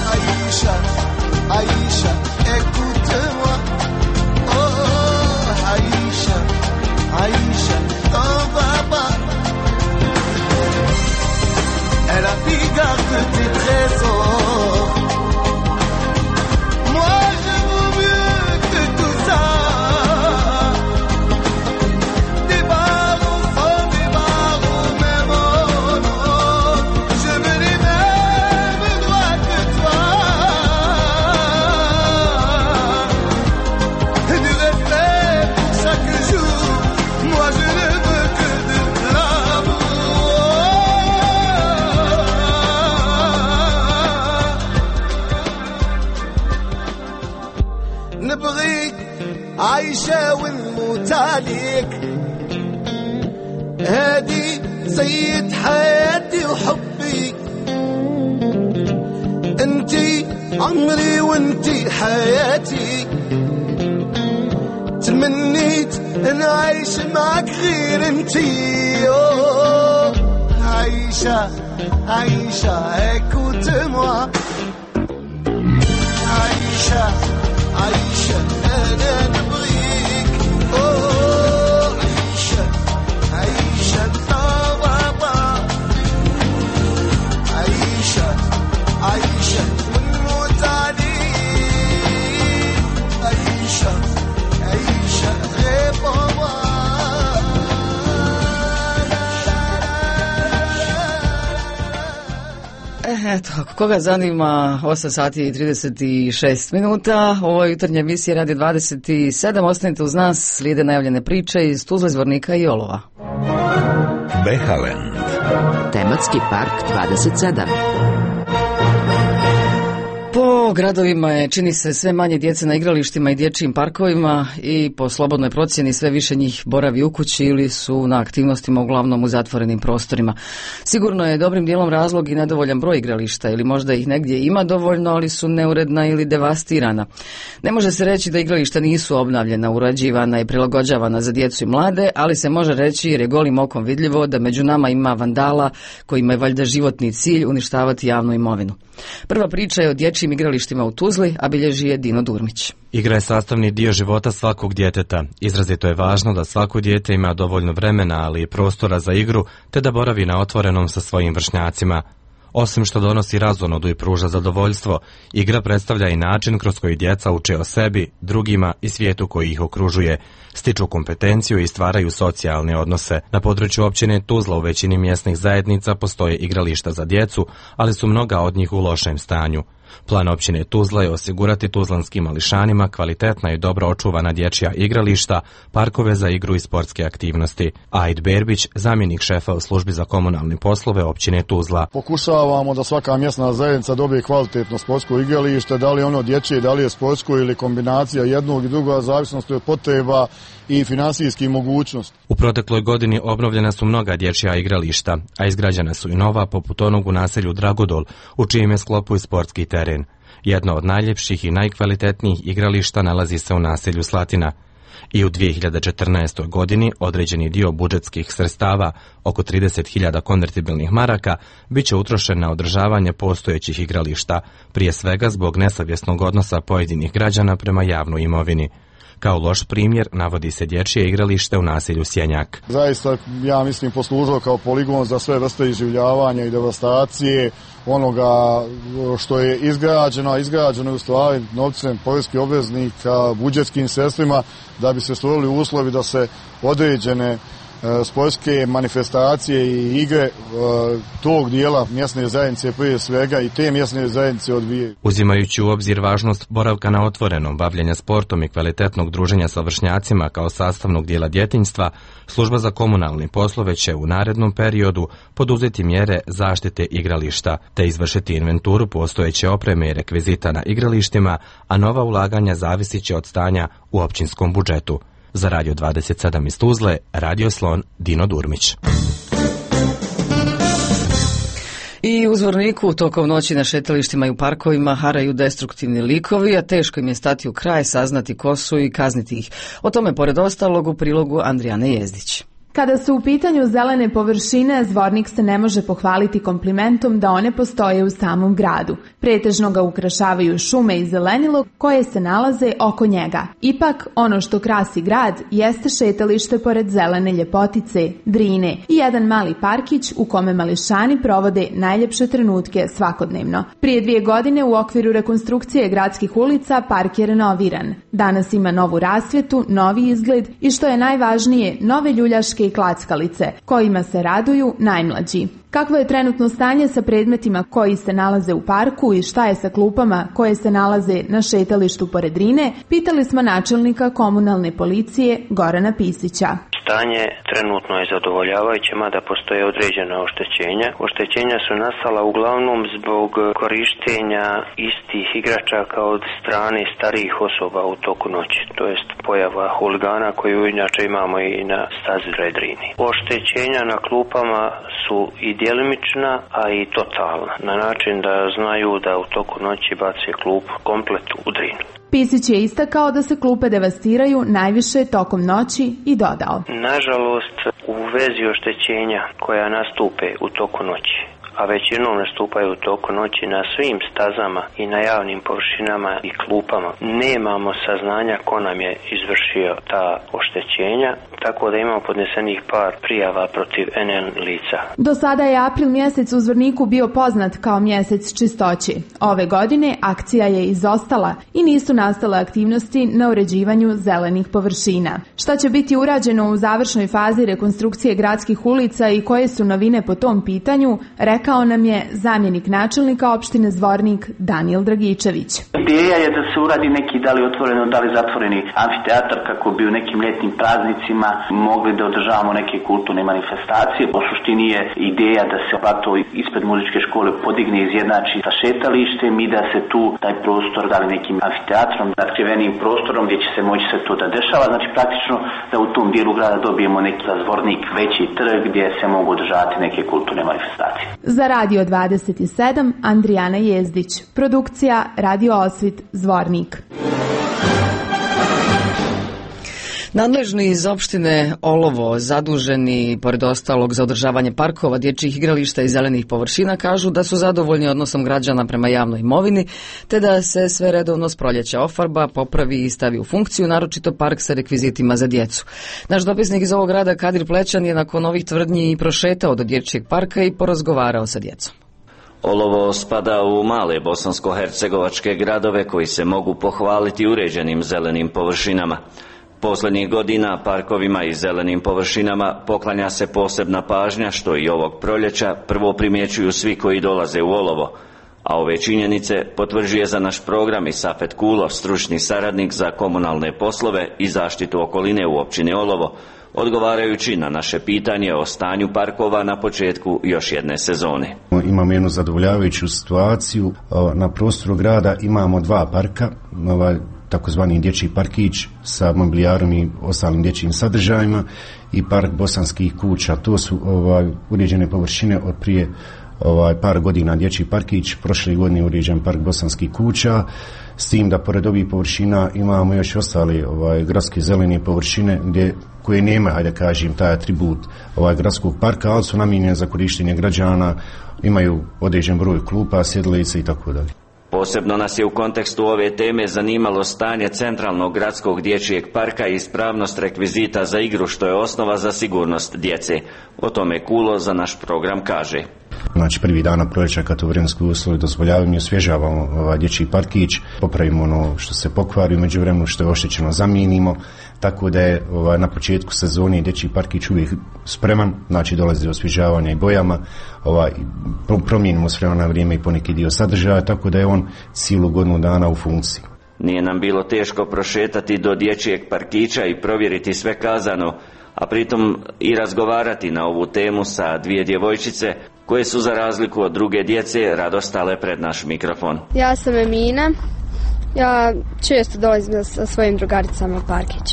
S13: Aïcha, écoute-moi. Oh, نبغيك عايشة ونموت عليك هادي سيد حياتي وحبي انتي عمري وانتي حياتي تمنيت ان عايش معك غير انتي أوه عايشة عايشة هيك وتموى عايشة عايشة انا نبغيك أوه عايشة عايشة طوابا عايشة عايشة ونموت عليك عايشة عايشة غير بابا
S1: Eto, koga zanima, osam sati i trideset šest minuta, ovo je jutarnja emisija Radio dvadeset sedam, ostanite uz nas, slijede najavljene priče iz Tuzle, Zvornika i Olova.
S2: Behaland.
S3: Tematski park dvadeset sedam.
S1: Po gradovima je, čini se, sve manje djece na igralištima i dječjim parkovima i po slobodnoj procjeni sve više njih boravi u kući ili su na aktivnostima uglavnom u zatvorenim prostorima. Sigurno je dobrim dijelom razlog i nedovoljan broj igrališta ili možda ih negdje ima dovoljno, ali su neuredna ili devastirana. Ne može se reći da igrališta nisu obnavljena, urađivana i prilagođavana za djecu i mlade, ali se može reći jer je golim okom vidljivo da među nama ima vandala kojima je valjda životni cilj uništavati javnu imovinu. Prva priča je o dječjim igralištima u Tuzli, a bilježi je Dino Durmić.
S6: Igra je sastavni dio života svakog djeteta. Izrazito je važno da svako dijete ima dovoljno vremena, ali i prostora za igru, te da boravi na otvorenom sa svojim vršnjacima. Osim što donosi razonodu i pruža zadovoljstvo, igra predstavlja i način kroz koji djeca uče o sebi, drugima i svijetu koji ih okružuje, stiču kompetenciju i stvaraju socijalne odnose. Na području općine Tuzla u većini mjesnih zajednica postoje igrališta za djecu, ali su mnoga od njih u lošem stanju. Plan općine Tuzla je osigurati tuzlanskim mališanima kvalitetna i dobro očuvana dječja igrališta, parkove za igru i sportske aktivnosti. Aid Berbić, zamjenik šefa u službi za komunalne poslove općine Tuzla.
S8: Pokušavamo da svaka mjesna zajednica dobije kvalitetno sportsko igralište, da li ono dječje, da li je sportsko ili kombinacija jednog i drugog, zavisnosti od potreba i finansijskih mogućnosti.
S6: U protekloj godini obnovljena su mnoga dječja igrališta, a izgrađena su i nova poput onog u naselju Dragodol, u čijem je sklopu i sportski teren. Jedno od najljepših i najkvalitetnijih igrališta nalazi se u naselju Slatina. I u dvije hiljade četrnaestoj. godini određeni dio budžetskih sredstava, oko trideset hiljada konvertibilnih maraka, bit će utrošen na održavanje postojećih igrališta, prije svega zbog nesavjesnog odnosa pojedinih građana prema javnoj imovini. Kao loš primjer navodi se dječje igralište u naselju Sjenjak.
S8: Zaista, ja mislim, poslužio kao poligon za sve vrste iživljavanja i devastacije onoga što je izgrađeno, a izgrađeno je u stvari novcem poreskih obveznika, budžetskim sredstvima, da bi se stvorili uslovi da se određene sportske manifestacije i igre e, tog dijela mjesne zajednice prije svega i te mjesne zajednice odvijaju.
S6: Uzimajući u obzir važnost boravka na otvorenom, bavljenja sportom i kvalitetnog druženja sa vršnjacima kao sastavnog dijela djetinjstva, služba za komunalne poslove će u narednom periodu poduzeti mjere zaštite igrališta, te izvršiti inventuru postojeće opreme i rekvizita na igralištima, a nova ulaganja zavisit će od stanja u općinskom budžetu. Za Radio dvadeset sedam iz Tuzle, Radio Slon, Dino Durmić.
S1: I u Zvorniku tokom noći na šetalištima i u parkovima haraju destruktivni likovi, a teško im je stati u kraj, saznati ko su i kazniti ih. O tome, pored ostalog, u prilogu Andrijane Jezdić.
S23: Kada su u pitanju zelene površine, Zvornik se ne može pohvaliti komplimentom da one postoje u samom gradu. Pretežno ga ukrašavaju šume i zelenilo koje se nalaze oko njega. Ipak, ono što krasi grad jeste šetalište pored zelene ljepotice, Drine i jedan mali parkić u kome mališani provode najljepše trenutke svakodnevno. Prije dvije godine u okviru rekonstrukcije gradskih ulica park je renoviran. Danas ima novu rasvjetu, novi izgled i što je najvažnije, nove ljuljaške i klackalice, kojima se raduju najmlađi. Kakvo je trenutno stanje sa predmetima koji se nalaze u parku i šta je sa klupama koje se nalaze na šetalištu pored Drine, pitali smo načelnika komunalne policije Gorana Pisića.
S7: Stanje trenutno je zadovoljavajuće, mada postoje određena oštećenja. Oštećenja su nastala uglavnom zbog korištenja istih igračaka od strane starijih osoba u toku noći, to jest pojava huligana koju inače imamo i na stazi Red Rini. Oštećenja na klupama su i djelimična, a i totalna, na način da znaju da u toku noći bace klup komplet u Drinu.
S23: Pisić je istakao da se klupe devastiraju najviše tokom noći i dodao:
S7: Nažalost, u vezi oštećenja koja nastupe u toku noći, a većinom nastupaju u toku noći na svim stazama i na javnim površinama i klupama, nemamo saznanja ko nam je izvršio ta oštećenja, tako da imamo podnesenih par prijava protiv en en lica.
S23: Do sada je april mjesec u Zvorniku bio poznat kao mjesec čistoći. Ove godine akcija je izostala i nisu nastale aktivnosti na uređivanju zelenih površina. Šta će biti urađeno u završnoj fazi rekonstrukcije gradskih ulica i koje su novine po tom pitanju, rekao nam je zamjenik načelnika opštine Zvornik Danijel Dragičević.
S10: Ideja je da se uradi neki da li otvoreno, da li zatvoreni amfiteatar kako bi u nekim ljetnim praznicima mogli da održavamo neke kulturne manifestacije. U suštini je ideja da se plato ispred muzičke škole podigne i izjednači sa šetalištem i da se tu taj prostor da li nekim amfiteatrom, natkrivenim prostorom gdje će se moći se to da dešava. Znači praktično da u tom dijelu grada dobijemo neki Zvornik veći trg gdje se mogu održavati neke kulturne manifestacije.
S23: Za Radio dvadeset sedam Andrijana Jezdić, produkcija Radio Osvit Zvornik.
S1: Nadležni iz opštine Olovo, zaduženi pored ostalog za održavanje parkova, dječjih igrališta i zelenih površina, kažu da su zadovoljni odnosom građana prema javnoj imovini, te da se sve redovno s proljeća ofarba, popravi i stavi u funkciju, naročito park sa rekvizitima za djecu. Naš dopisnik iz ovog grada Kadir Plećan je nakon ovih tvrdnji i prošetao do dječjeg parka i porazgovarao sa djecom.
S11: Olovo spada u male bosansko-hercegovačke gradove koji se mogu pohvaliti uređenim zelenim površinama. Posljednjih godina parkovima i zelenim površinama poklanja se posebna pažnja, što i ovog proljeća prvo primjećuju svi koji dolaze u Olovo, a ove činjenice potvrđuje za naš program i Safet Kulo, stručni saradnik za komunalne poslove i zaštitu okoline u općini Olovo, odgovarajući na naše pitanje o stanju parkova na početku još jedne sezone.
S24: Imamo jednu zadovoljavajuću situaciju. Na prostoru grada imamo dva parka, ovaj takozvani dječji parkić sa mobilijarom i ostalim dječjim sadržajima i park bosanskih kuća. To su ovaj, uređene površine od prije ovaj, par godina dječji parkić, prošle godine uređen park bosanskih kuća, s tim da pored ovih površina imamo još ostale ovaj, gradske zelene površine gdje, koje nema, hajde kažem, taj atribut ovaj, gradskog parka, ali su namijenjene za korištenje građana, imaju određen broj klupa, sjedalica i tako dalje.
S11: Posebno nas je u kontekstu ove teme zanimalo stanje centralnog gradskog dječjeg parka i ispravnost rekvizita za igru, što je osnova za sigurnost djece. O tome Kulo za naš program kaže.
S24: Znači prvi dana proljeća kad to vremenski uslovi dozvoljavamo i osvježavamo ovaj dječji parkić, popravimo ono što se pokvari, među vremenu što je oštećeno zamijenimo, tako da je ovaj, na početku sezone dječji parkić uvijek spreman, znači dolazi do osvježavanja i bojama, ovaj, promijenimo s vremena na vrijeme i poneki dio sadržaja, tako da je on cijelu godinu dana u funkciji.
S11: Nije nam bilo teško prošetati do dječjeg parkića i provjeriti sve kazano, a pritom i razgovarati na ovu temu sa dvije djevojčice koje su za razliku od druge djece rado stale pred naš mikrofon.
S25: Ja sam Emina, ja često dolazim sa svojim drugaricama u parkić.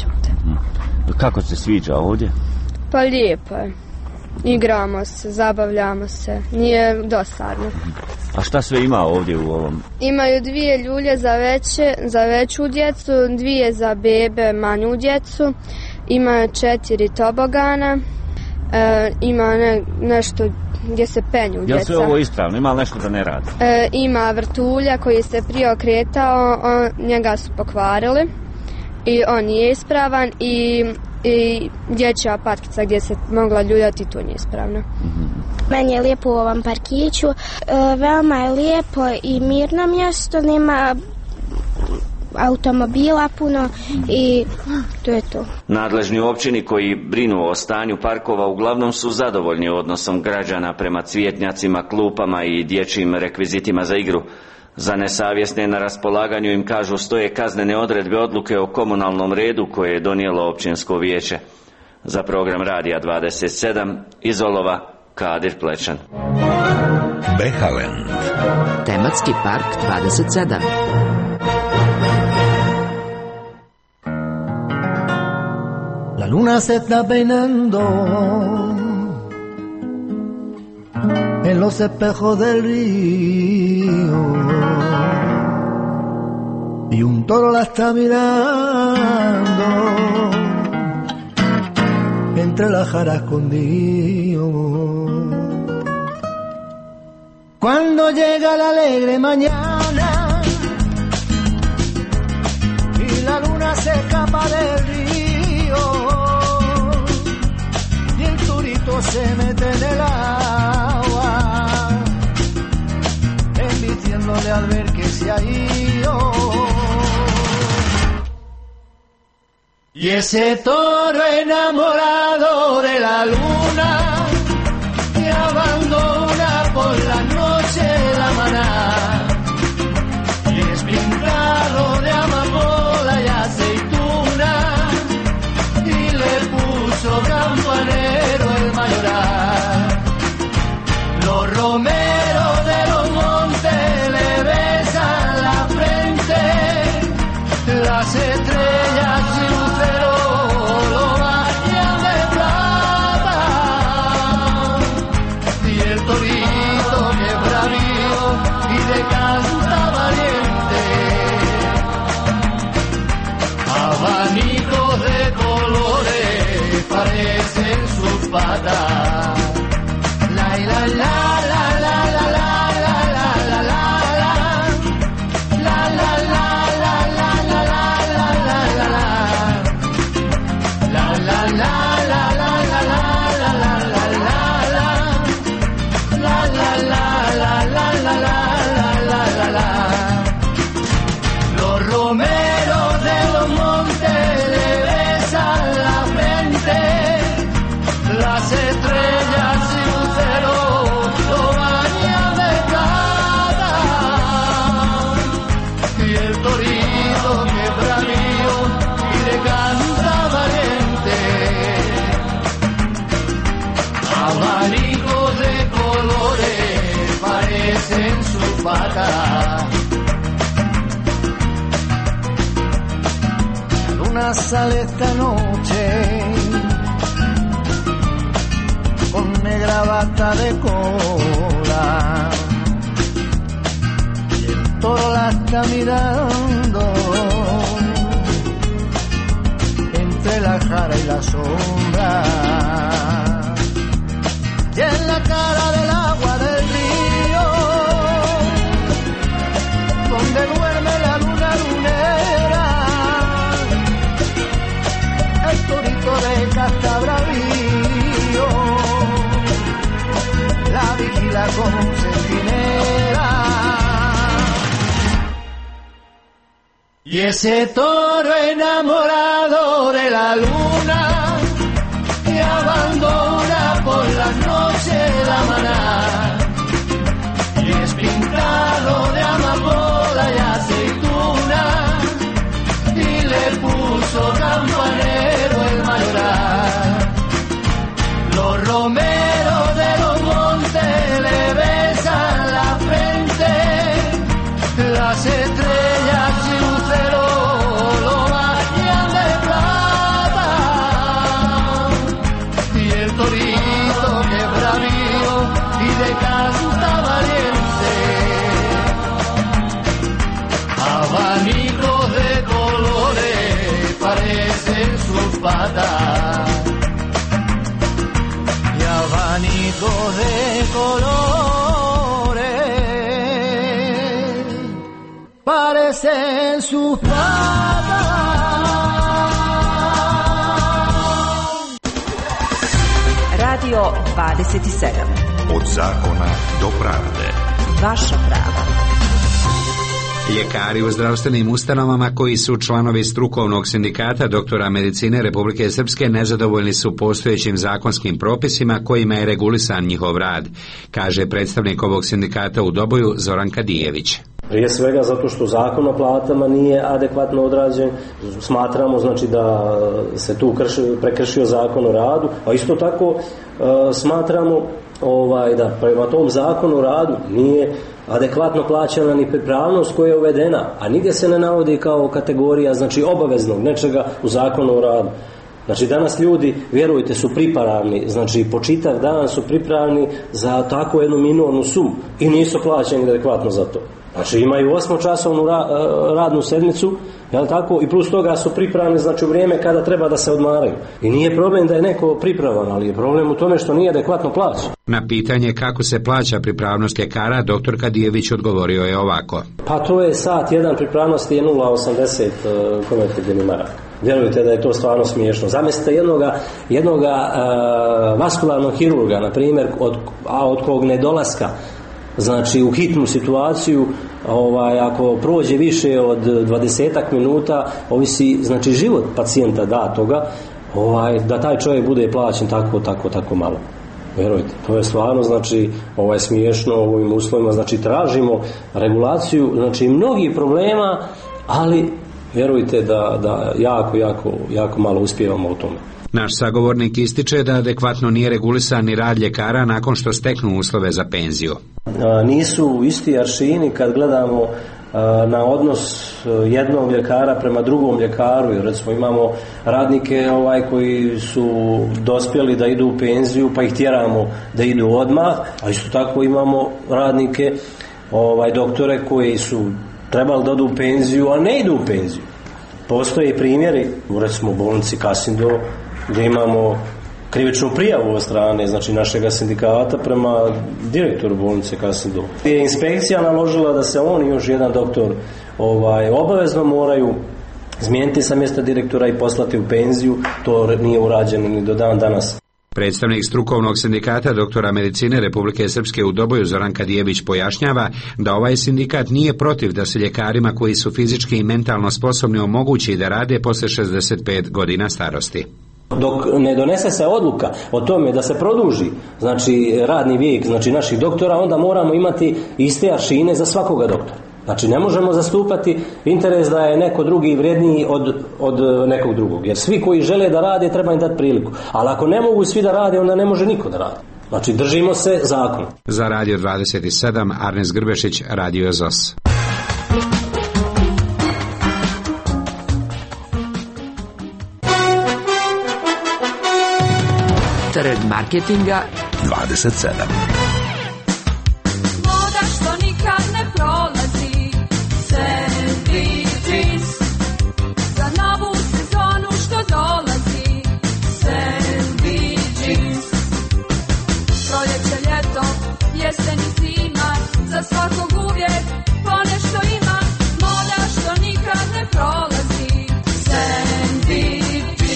S11: Kako se sviđa ovdje?
S25: Pa lijepo je. Igramo se, zabavljamo se, nije dosadno.
S11: A šta sve ima ovdje u ovom?
S25: Imaju dvije ljulje za veće, za veću djecu, dvije za bebe, manju djecu, ima četiri tobogana, e, ima ne, nešto gdje se penju djeca.
S11: Je li sve ovo ispravno? Ima li nešto da ne radi?
S25: E, ima vrtulja koji se prije okretao, on, njega su pokvarili i on nije ispravan i, i dječja parkica gdje se mogla ljuljati, to nije ispravno.
S26: Mm-hmm. Meni je lijepo u ovom parkiću, e, veoma je lijepo i mirno mjesto, nema automobila puno i to je to.
S11: Nadležni u općini koji brinu o stanju parkova uglavnom su zadovoljni odnosom građana prema cvijetnjacima, klupama i dječjim rekvizitima za igru. Za nesavjesne na raspolaganju im kažu stoje kaznene odredbe odluke o komunalnom redu koje je donijelo općinsko vijeće. Za program Radija dvadeset sedam iz Olova Kadir Plečan.
S2: Behaland.
S3: Tematski park dvadeset sedam.
S14: La luna se está peinando en los espejos del río y un toro la está mirando entre la jara escondido. Cuando llega la alegre mañana y la luna se escapa del río y el turito se mete en el agua, envidiándole al ver que se ha ido. Y ese toro enamorado de la luna que abandona por la noche la maná y es pintado de amapola y aceituna y le puso campanero el mayoral. Los romeros de los montes le besan la frente, las estrellas y luceros lo bañan de plata y el torito que bravío y de canta valiente, abanicos de colores parecen sus patas. La la la la la la la la la la la la la la los romeros de los montes le besan la frente, las estrellas y luceros lo bañan de plata y el torito que bravío y de canta valiente, abanicos de colores parecen sus patas. La luna sale esta noche con negra bata de cola y el toro la está mirando entre la jara y la sombra. Y en la cara del agua del río, donde duerme la luna lunera, el torito de casta bravío la vigila como un centinela. Y ese toro enamorado de la luna que abandona por las noches la maná y es pintado de amapola y aceituna y le puso campanero el mayoral. Los romeros de los montes le besan la frente, las estrellas y luceros lo bañan de plata y el torito que bravío y de canta valiente, abanicos de colores parecen sus patas y abanicos de colores parecen sus patas.
S19: Radio dvadeset sedam.
S2: Od zakona do pravde.
S19: Vaša prava.
S15: Ljekari u zdravstvenim ustanovama koji su članovi strukovnog sindikata doktora medicine Republike Srpske nezadovoljni su postojećim zakonskim propisima kojima je regulisan njihov rad, kaže predstavnik ovog sindikata u Doboju Zoran Kadijević.
S16: Prije svega zato što zakon o platama nije adekvatno odrađen, smatramo znači da se tu krši, prekršio zakon o radu, a isto tako e, smatramo ovaj, da prema tom zakonu o radu nije adekvatno plaćena ni pripravnost koja je uvedena, a nigdje se ne navodi kao kategorija znači obaveznog nečega u zakonu o radu. Znači danas ljudi, vjerujte, su pripravni, znači po čitav dan su pripravni za takvu jednu minornu sumu i nisu plaćeni adekvatno za to. Znači imaju osmočasovnu ra, radnu sedmicu, jel tako, i plus toga su pripravni znači u vrijeme kada treba da se odmaraju. I nije problem da je neko pripravan, ali je problem u tome što nije adekvatno plaćen.
S15: Na pitanje kako se plaća pripravnost ljekara, doktor Kadijević odgovorio je ovako.
S16: Pa to je sat jedan pripravnosti je nula zarez osamdeset konvertibilnih maraka. Vjerujte da je to stvarno smiješno. Zamislite jednoga, jednoga uh, vaskularnog hirurga, na primjer, od, a od kog nedolaska znači u hitnu situaciju, ovaj, ako prođe više od dvadesetak minuta, ovisi znači život pacijenta da toga, ovaj, da taj čovjek bude plaćen tako, tako, tako malo. Vjerujte, to je stvarno znači ovaj, smiješno u ovim uslovima, znači tražimo regulaciju znači mnogih problema, ali vjerujte da, da jako, jako, jako malo uspijevamo u tome.
S15: Naš sagovornik ističe da adekvatno nije regulisan ni rad ljekara nakon što steknu uslove za penziju.
S16: A, nisu isti aršini kad gledamo a, na odnos jednog ljekara prema drugom ljekaru, jer recimo imamo radnike ovaj, koji su dospjeli da idu u penziju pa ih tjeramo da idu odmah, a isto tako imamo radnike, ovaj, doktore koji su trebali da odu u penziju, a ne idu u penziju. Postoje primjeri, recimo u bolnici Kasindo, gdje imamo krivičnu prijavu od strane znači našega sindikata prema direktoru bolnice Kasindo. Je inspekcija naložila da se on i još jedan doktor ovaj, obavezno moraju zmijeniti sa mjesta direktora i poslati u penziju, to nije urađeno ni do dan danas.
S15: Predstavnik strukovnog sindikata doktora medicine Republike Srpske u Doboju Zoran Kadijević pojašnjava da ovaj sindikat nije protiv da se ljekarima koji su fizički i mentalno sposobni omogući da rade posle šezdeset pet godina starosti.
S16: Dok ne donese se odluka o tome da se produži znači radni vijek znači naših doktora, onda moramo imati iste aršine za svakoga doktora. Znači ne možemo zastupati interes da je neko drugi vrijedniji od, od nekog drugog, jer svi koji žele da rade treba im dati priliku, ali ako ne mogu svi da rade, onda ne može niko da radi. Znači držimo se zakona.
S15: Za Radio dvadeset sedam Arnes Grbešić, Radio Z O S.
S3: Trg marketinga
S2: dvadeset sedam.
S14: Moda što nikad ne prolazi, sandwiches. Za novu sezonu što dolazi, sandwiches. Proljeće, ljeto, jesen i zima, za svakog uvijek ponešto ima. Moda što nikad ne prolazi, sandwiches.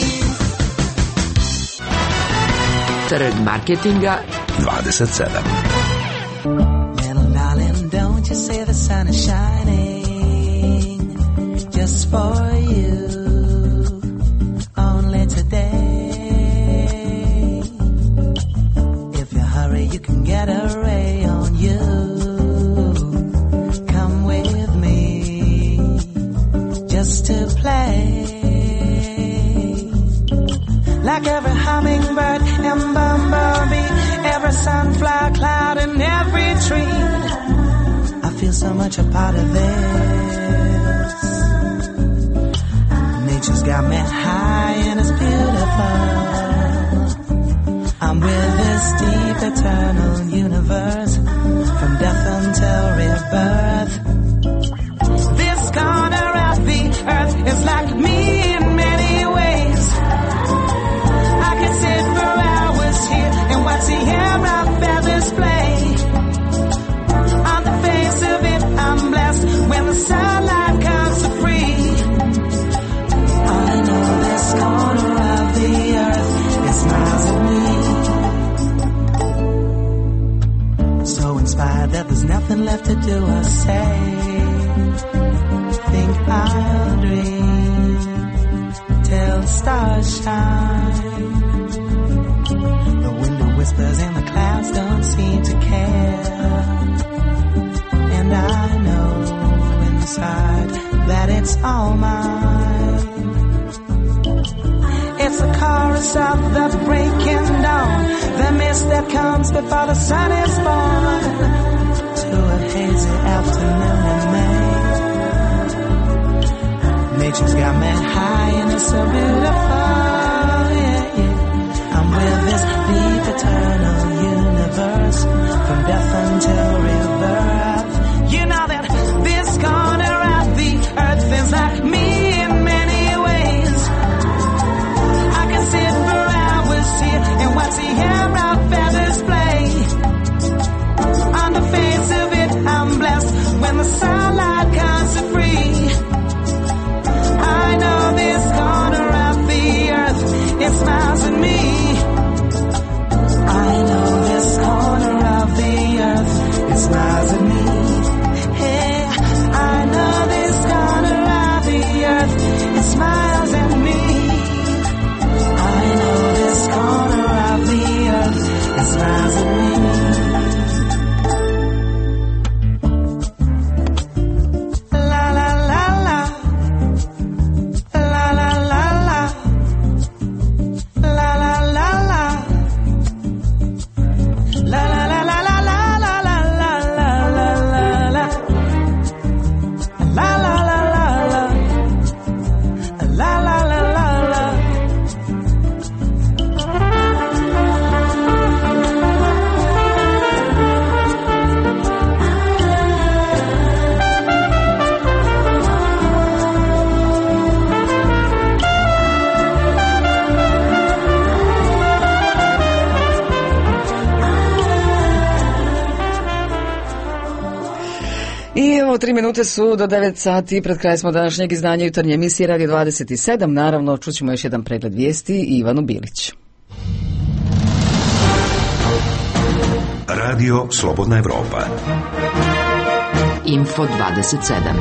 S3: Trg marketinga
S2: dvadeset sedam.
S17: Little darling, don't you say the sun is shining just for you, only today. If you hurry, you can get a ray on you. Come with me just to play. Like every hummingbird and bumblebee, every sunflower cloud and every tree, I feel so much a part of this. Nature's got me high and it's beautiful. I'm with this deep eternal universe, from death until rebirth. This corner of the earth is like me in many ways. Sit for hours here and watch the air of feathers play. On the face of it, I'm blessed when the sunlight comes so free. All I know, this corner of the earth is miles of me. So inspired that there's nothing left to do or say. stars shine. The wind whispers and the clouds don't seem to care. And I know inside that it's all mine. It's the chorus of the breaking dawn, the mist that comes before the sun is born, to a hazy afternoon in May. Nature's got me high and it's so beautiful, yeah, yeah. I'm with this deep eternal universe, from death until rebirth. You know that this corner of the earth is like me in many ways. I can sit for hours here and watch the air our feathers play. On the face of it, I'm blessed when the sunlight comes so free. I know this corner of the earth, it smiles at me. I know this corner of the earth, it smiles at me. Hey, I know this corner of the earth, it smiles at me. I know this corner of the earth, it smiles at me.
S1: Tri minute su do devet sati, pred kraj smo današnjeg izdanja jutarnje emisije Radio dvadeset sedam. Naravno, čućemo još jedan pregled vijesti i Ivanu Bilić.
S2: Radio Slobodna Evropa.
S3: Info dvadeset sedam.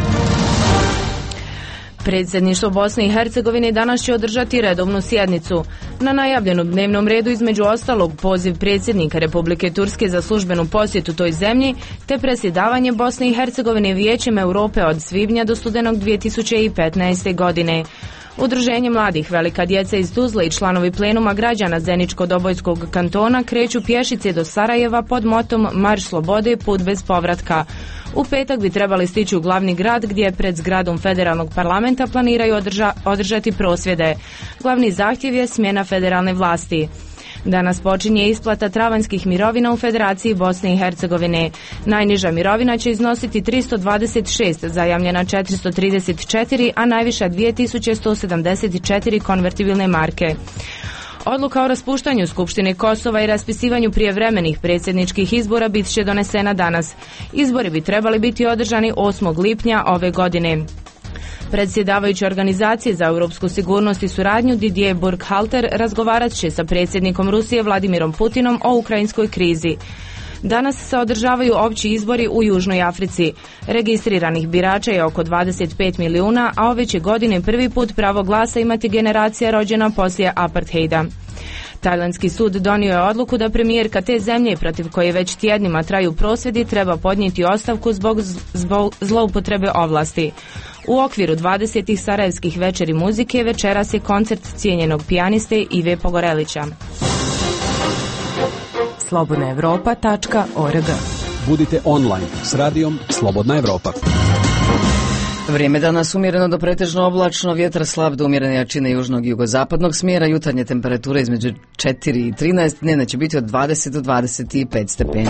S4: Predsjedništvo Bosne i Hercegovine danas će održati redovnu sjednicu. Na najavljenom dnevnom redu između ostalog poziv predsjednika Republike Turske za službenu posjetu toj zemlji, te predsjedavanje Bosne i Hercegovine Vijećem Europe od svibnja do studenog dvije tisuće petnaeste. godine. Udruženje mladih Velika djeca iz Tuzle i članovi plenuma građana Zeničko-Dobojskog kantona kreću pješice do Sarajeva pod motom Marš slobode, put bez povratka. U petak bi trebali stići u glavni grad gdje pred zgradom federalnog parlamenta planiraju održa, održati prosvjede. Glavni zahtjev je smjena federalne vlasti. Danas počinje isplata travanjskih mirovina u Federaciji Bosne i Hercegovine. Najniža mirovina će iznositi tristo dvadeset šest, zajamljena četiristo trideset četiri, a najviša dvije tisuće sto sedamdeset četiri konvertibilne marke. Odluka o raspuštanju Skupštine Kosova i raspisivanju prijevremenih predsjedničkih izbora bit će donesena danas. Izbori bi trebali biti održani osmog lipnja ove godine. Predsjedavajući organizacije za europsku sigurnost i suradnju Didier Burkhalter razgovarat će sa predsjednikom Rusije Vladimirom Putinom o ukrajinskoj krizi. Danas se održavaju opći izbori u Južnoj Africi. Registriranih birača je oko dvadeset pet milijuna, a ove će godine prvi put pravo glasa imati generacija rođena poslije apartheida. Tajlandski sud donio je odluku da premijerka te zemlje, protiv koje već tjednima traju prosvjedi, treba podnijeti ostavku zbog, zbog zloupotrebe ovlasti. U okviru dvadesetih sarajevskih večeri muzike večeras je koncert cijenjenog pijaniste Ive Pogorelića.
S3: slobodna evropa tačka org.
S5: Budite online s radijom Slobodna Evropa.
S1: Vrijeme danas umjereno do pretežno oblačno, vjetar slab do umjerene jačine južnog i jugozapadnog smjera, jutarnje temperature između četiri i trinaest, dnevna će biti od dvadeset do dvadeset pet stepeni.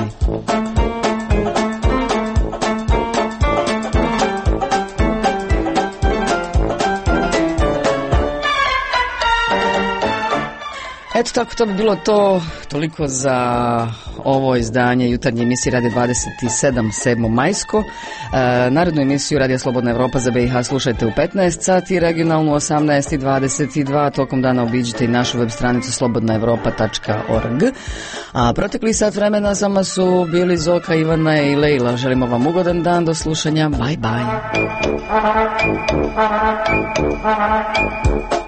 S1: Eto tako, to bi bilo to, toliko za ovo izdanje jutarnje emisije Radio dvadeset sedam sedmo majsko. E, narodnu emisiju Radio Slobodna Evropa za B i H slušajte u petnaest sati, regionalnu osamnaest i dvadeset dva. Tokom dana obiđite i našu web stranicu slobodna evropa tačka org. A protekli sat vremena za vama su bili Zoka, Ivana i Lejla. Želimo vam ugodan dan, do slušanja, bye bye.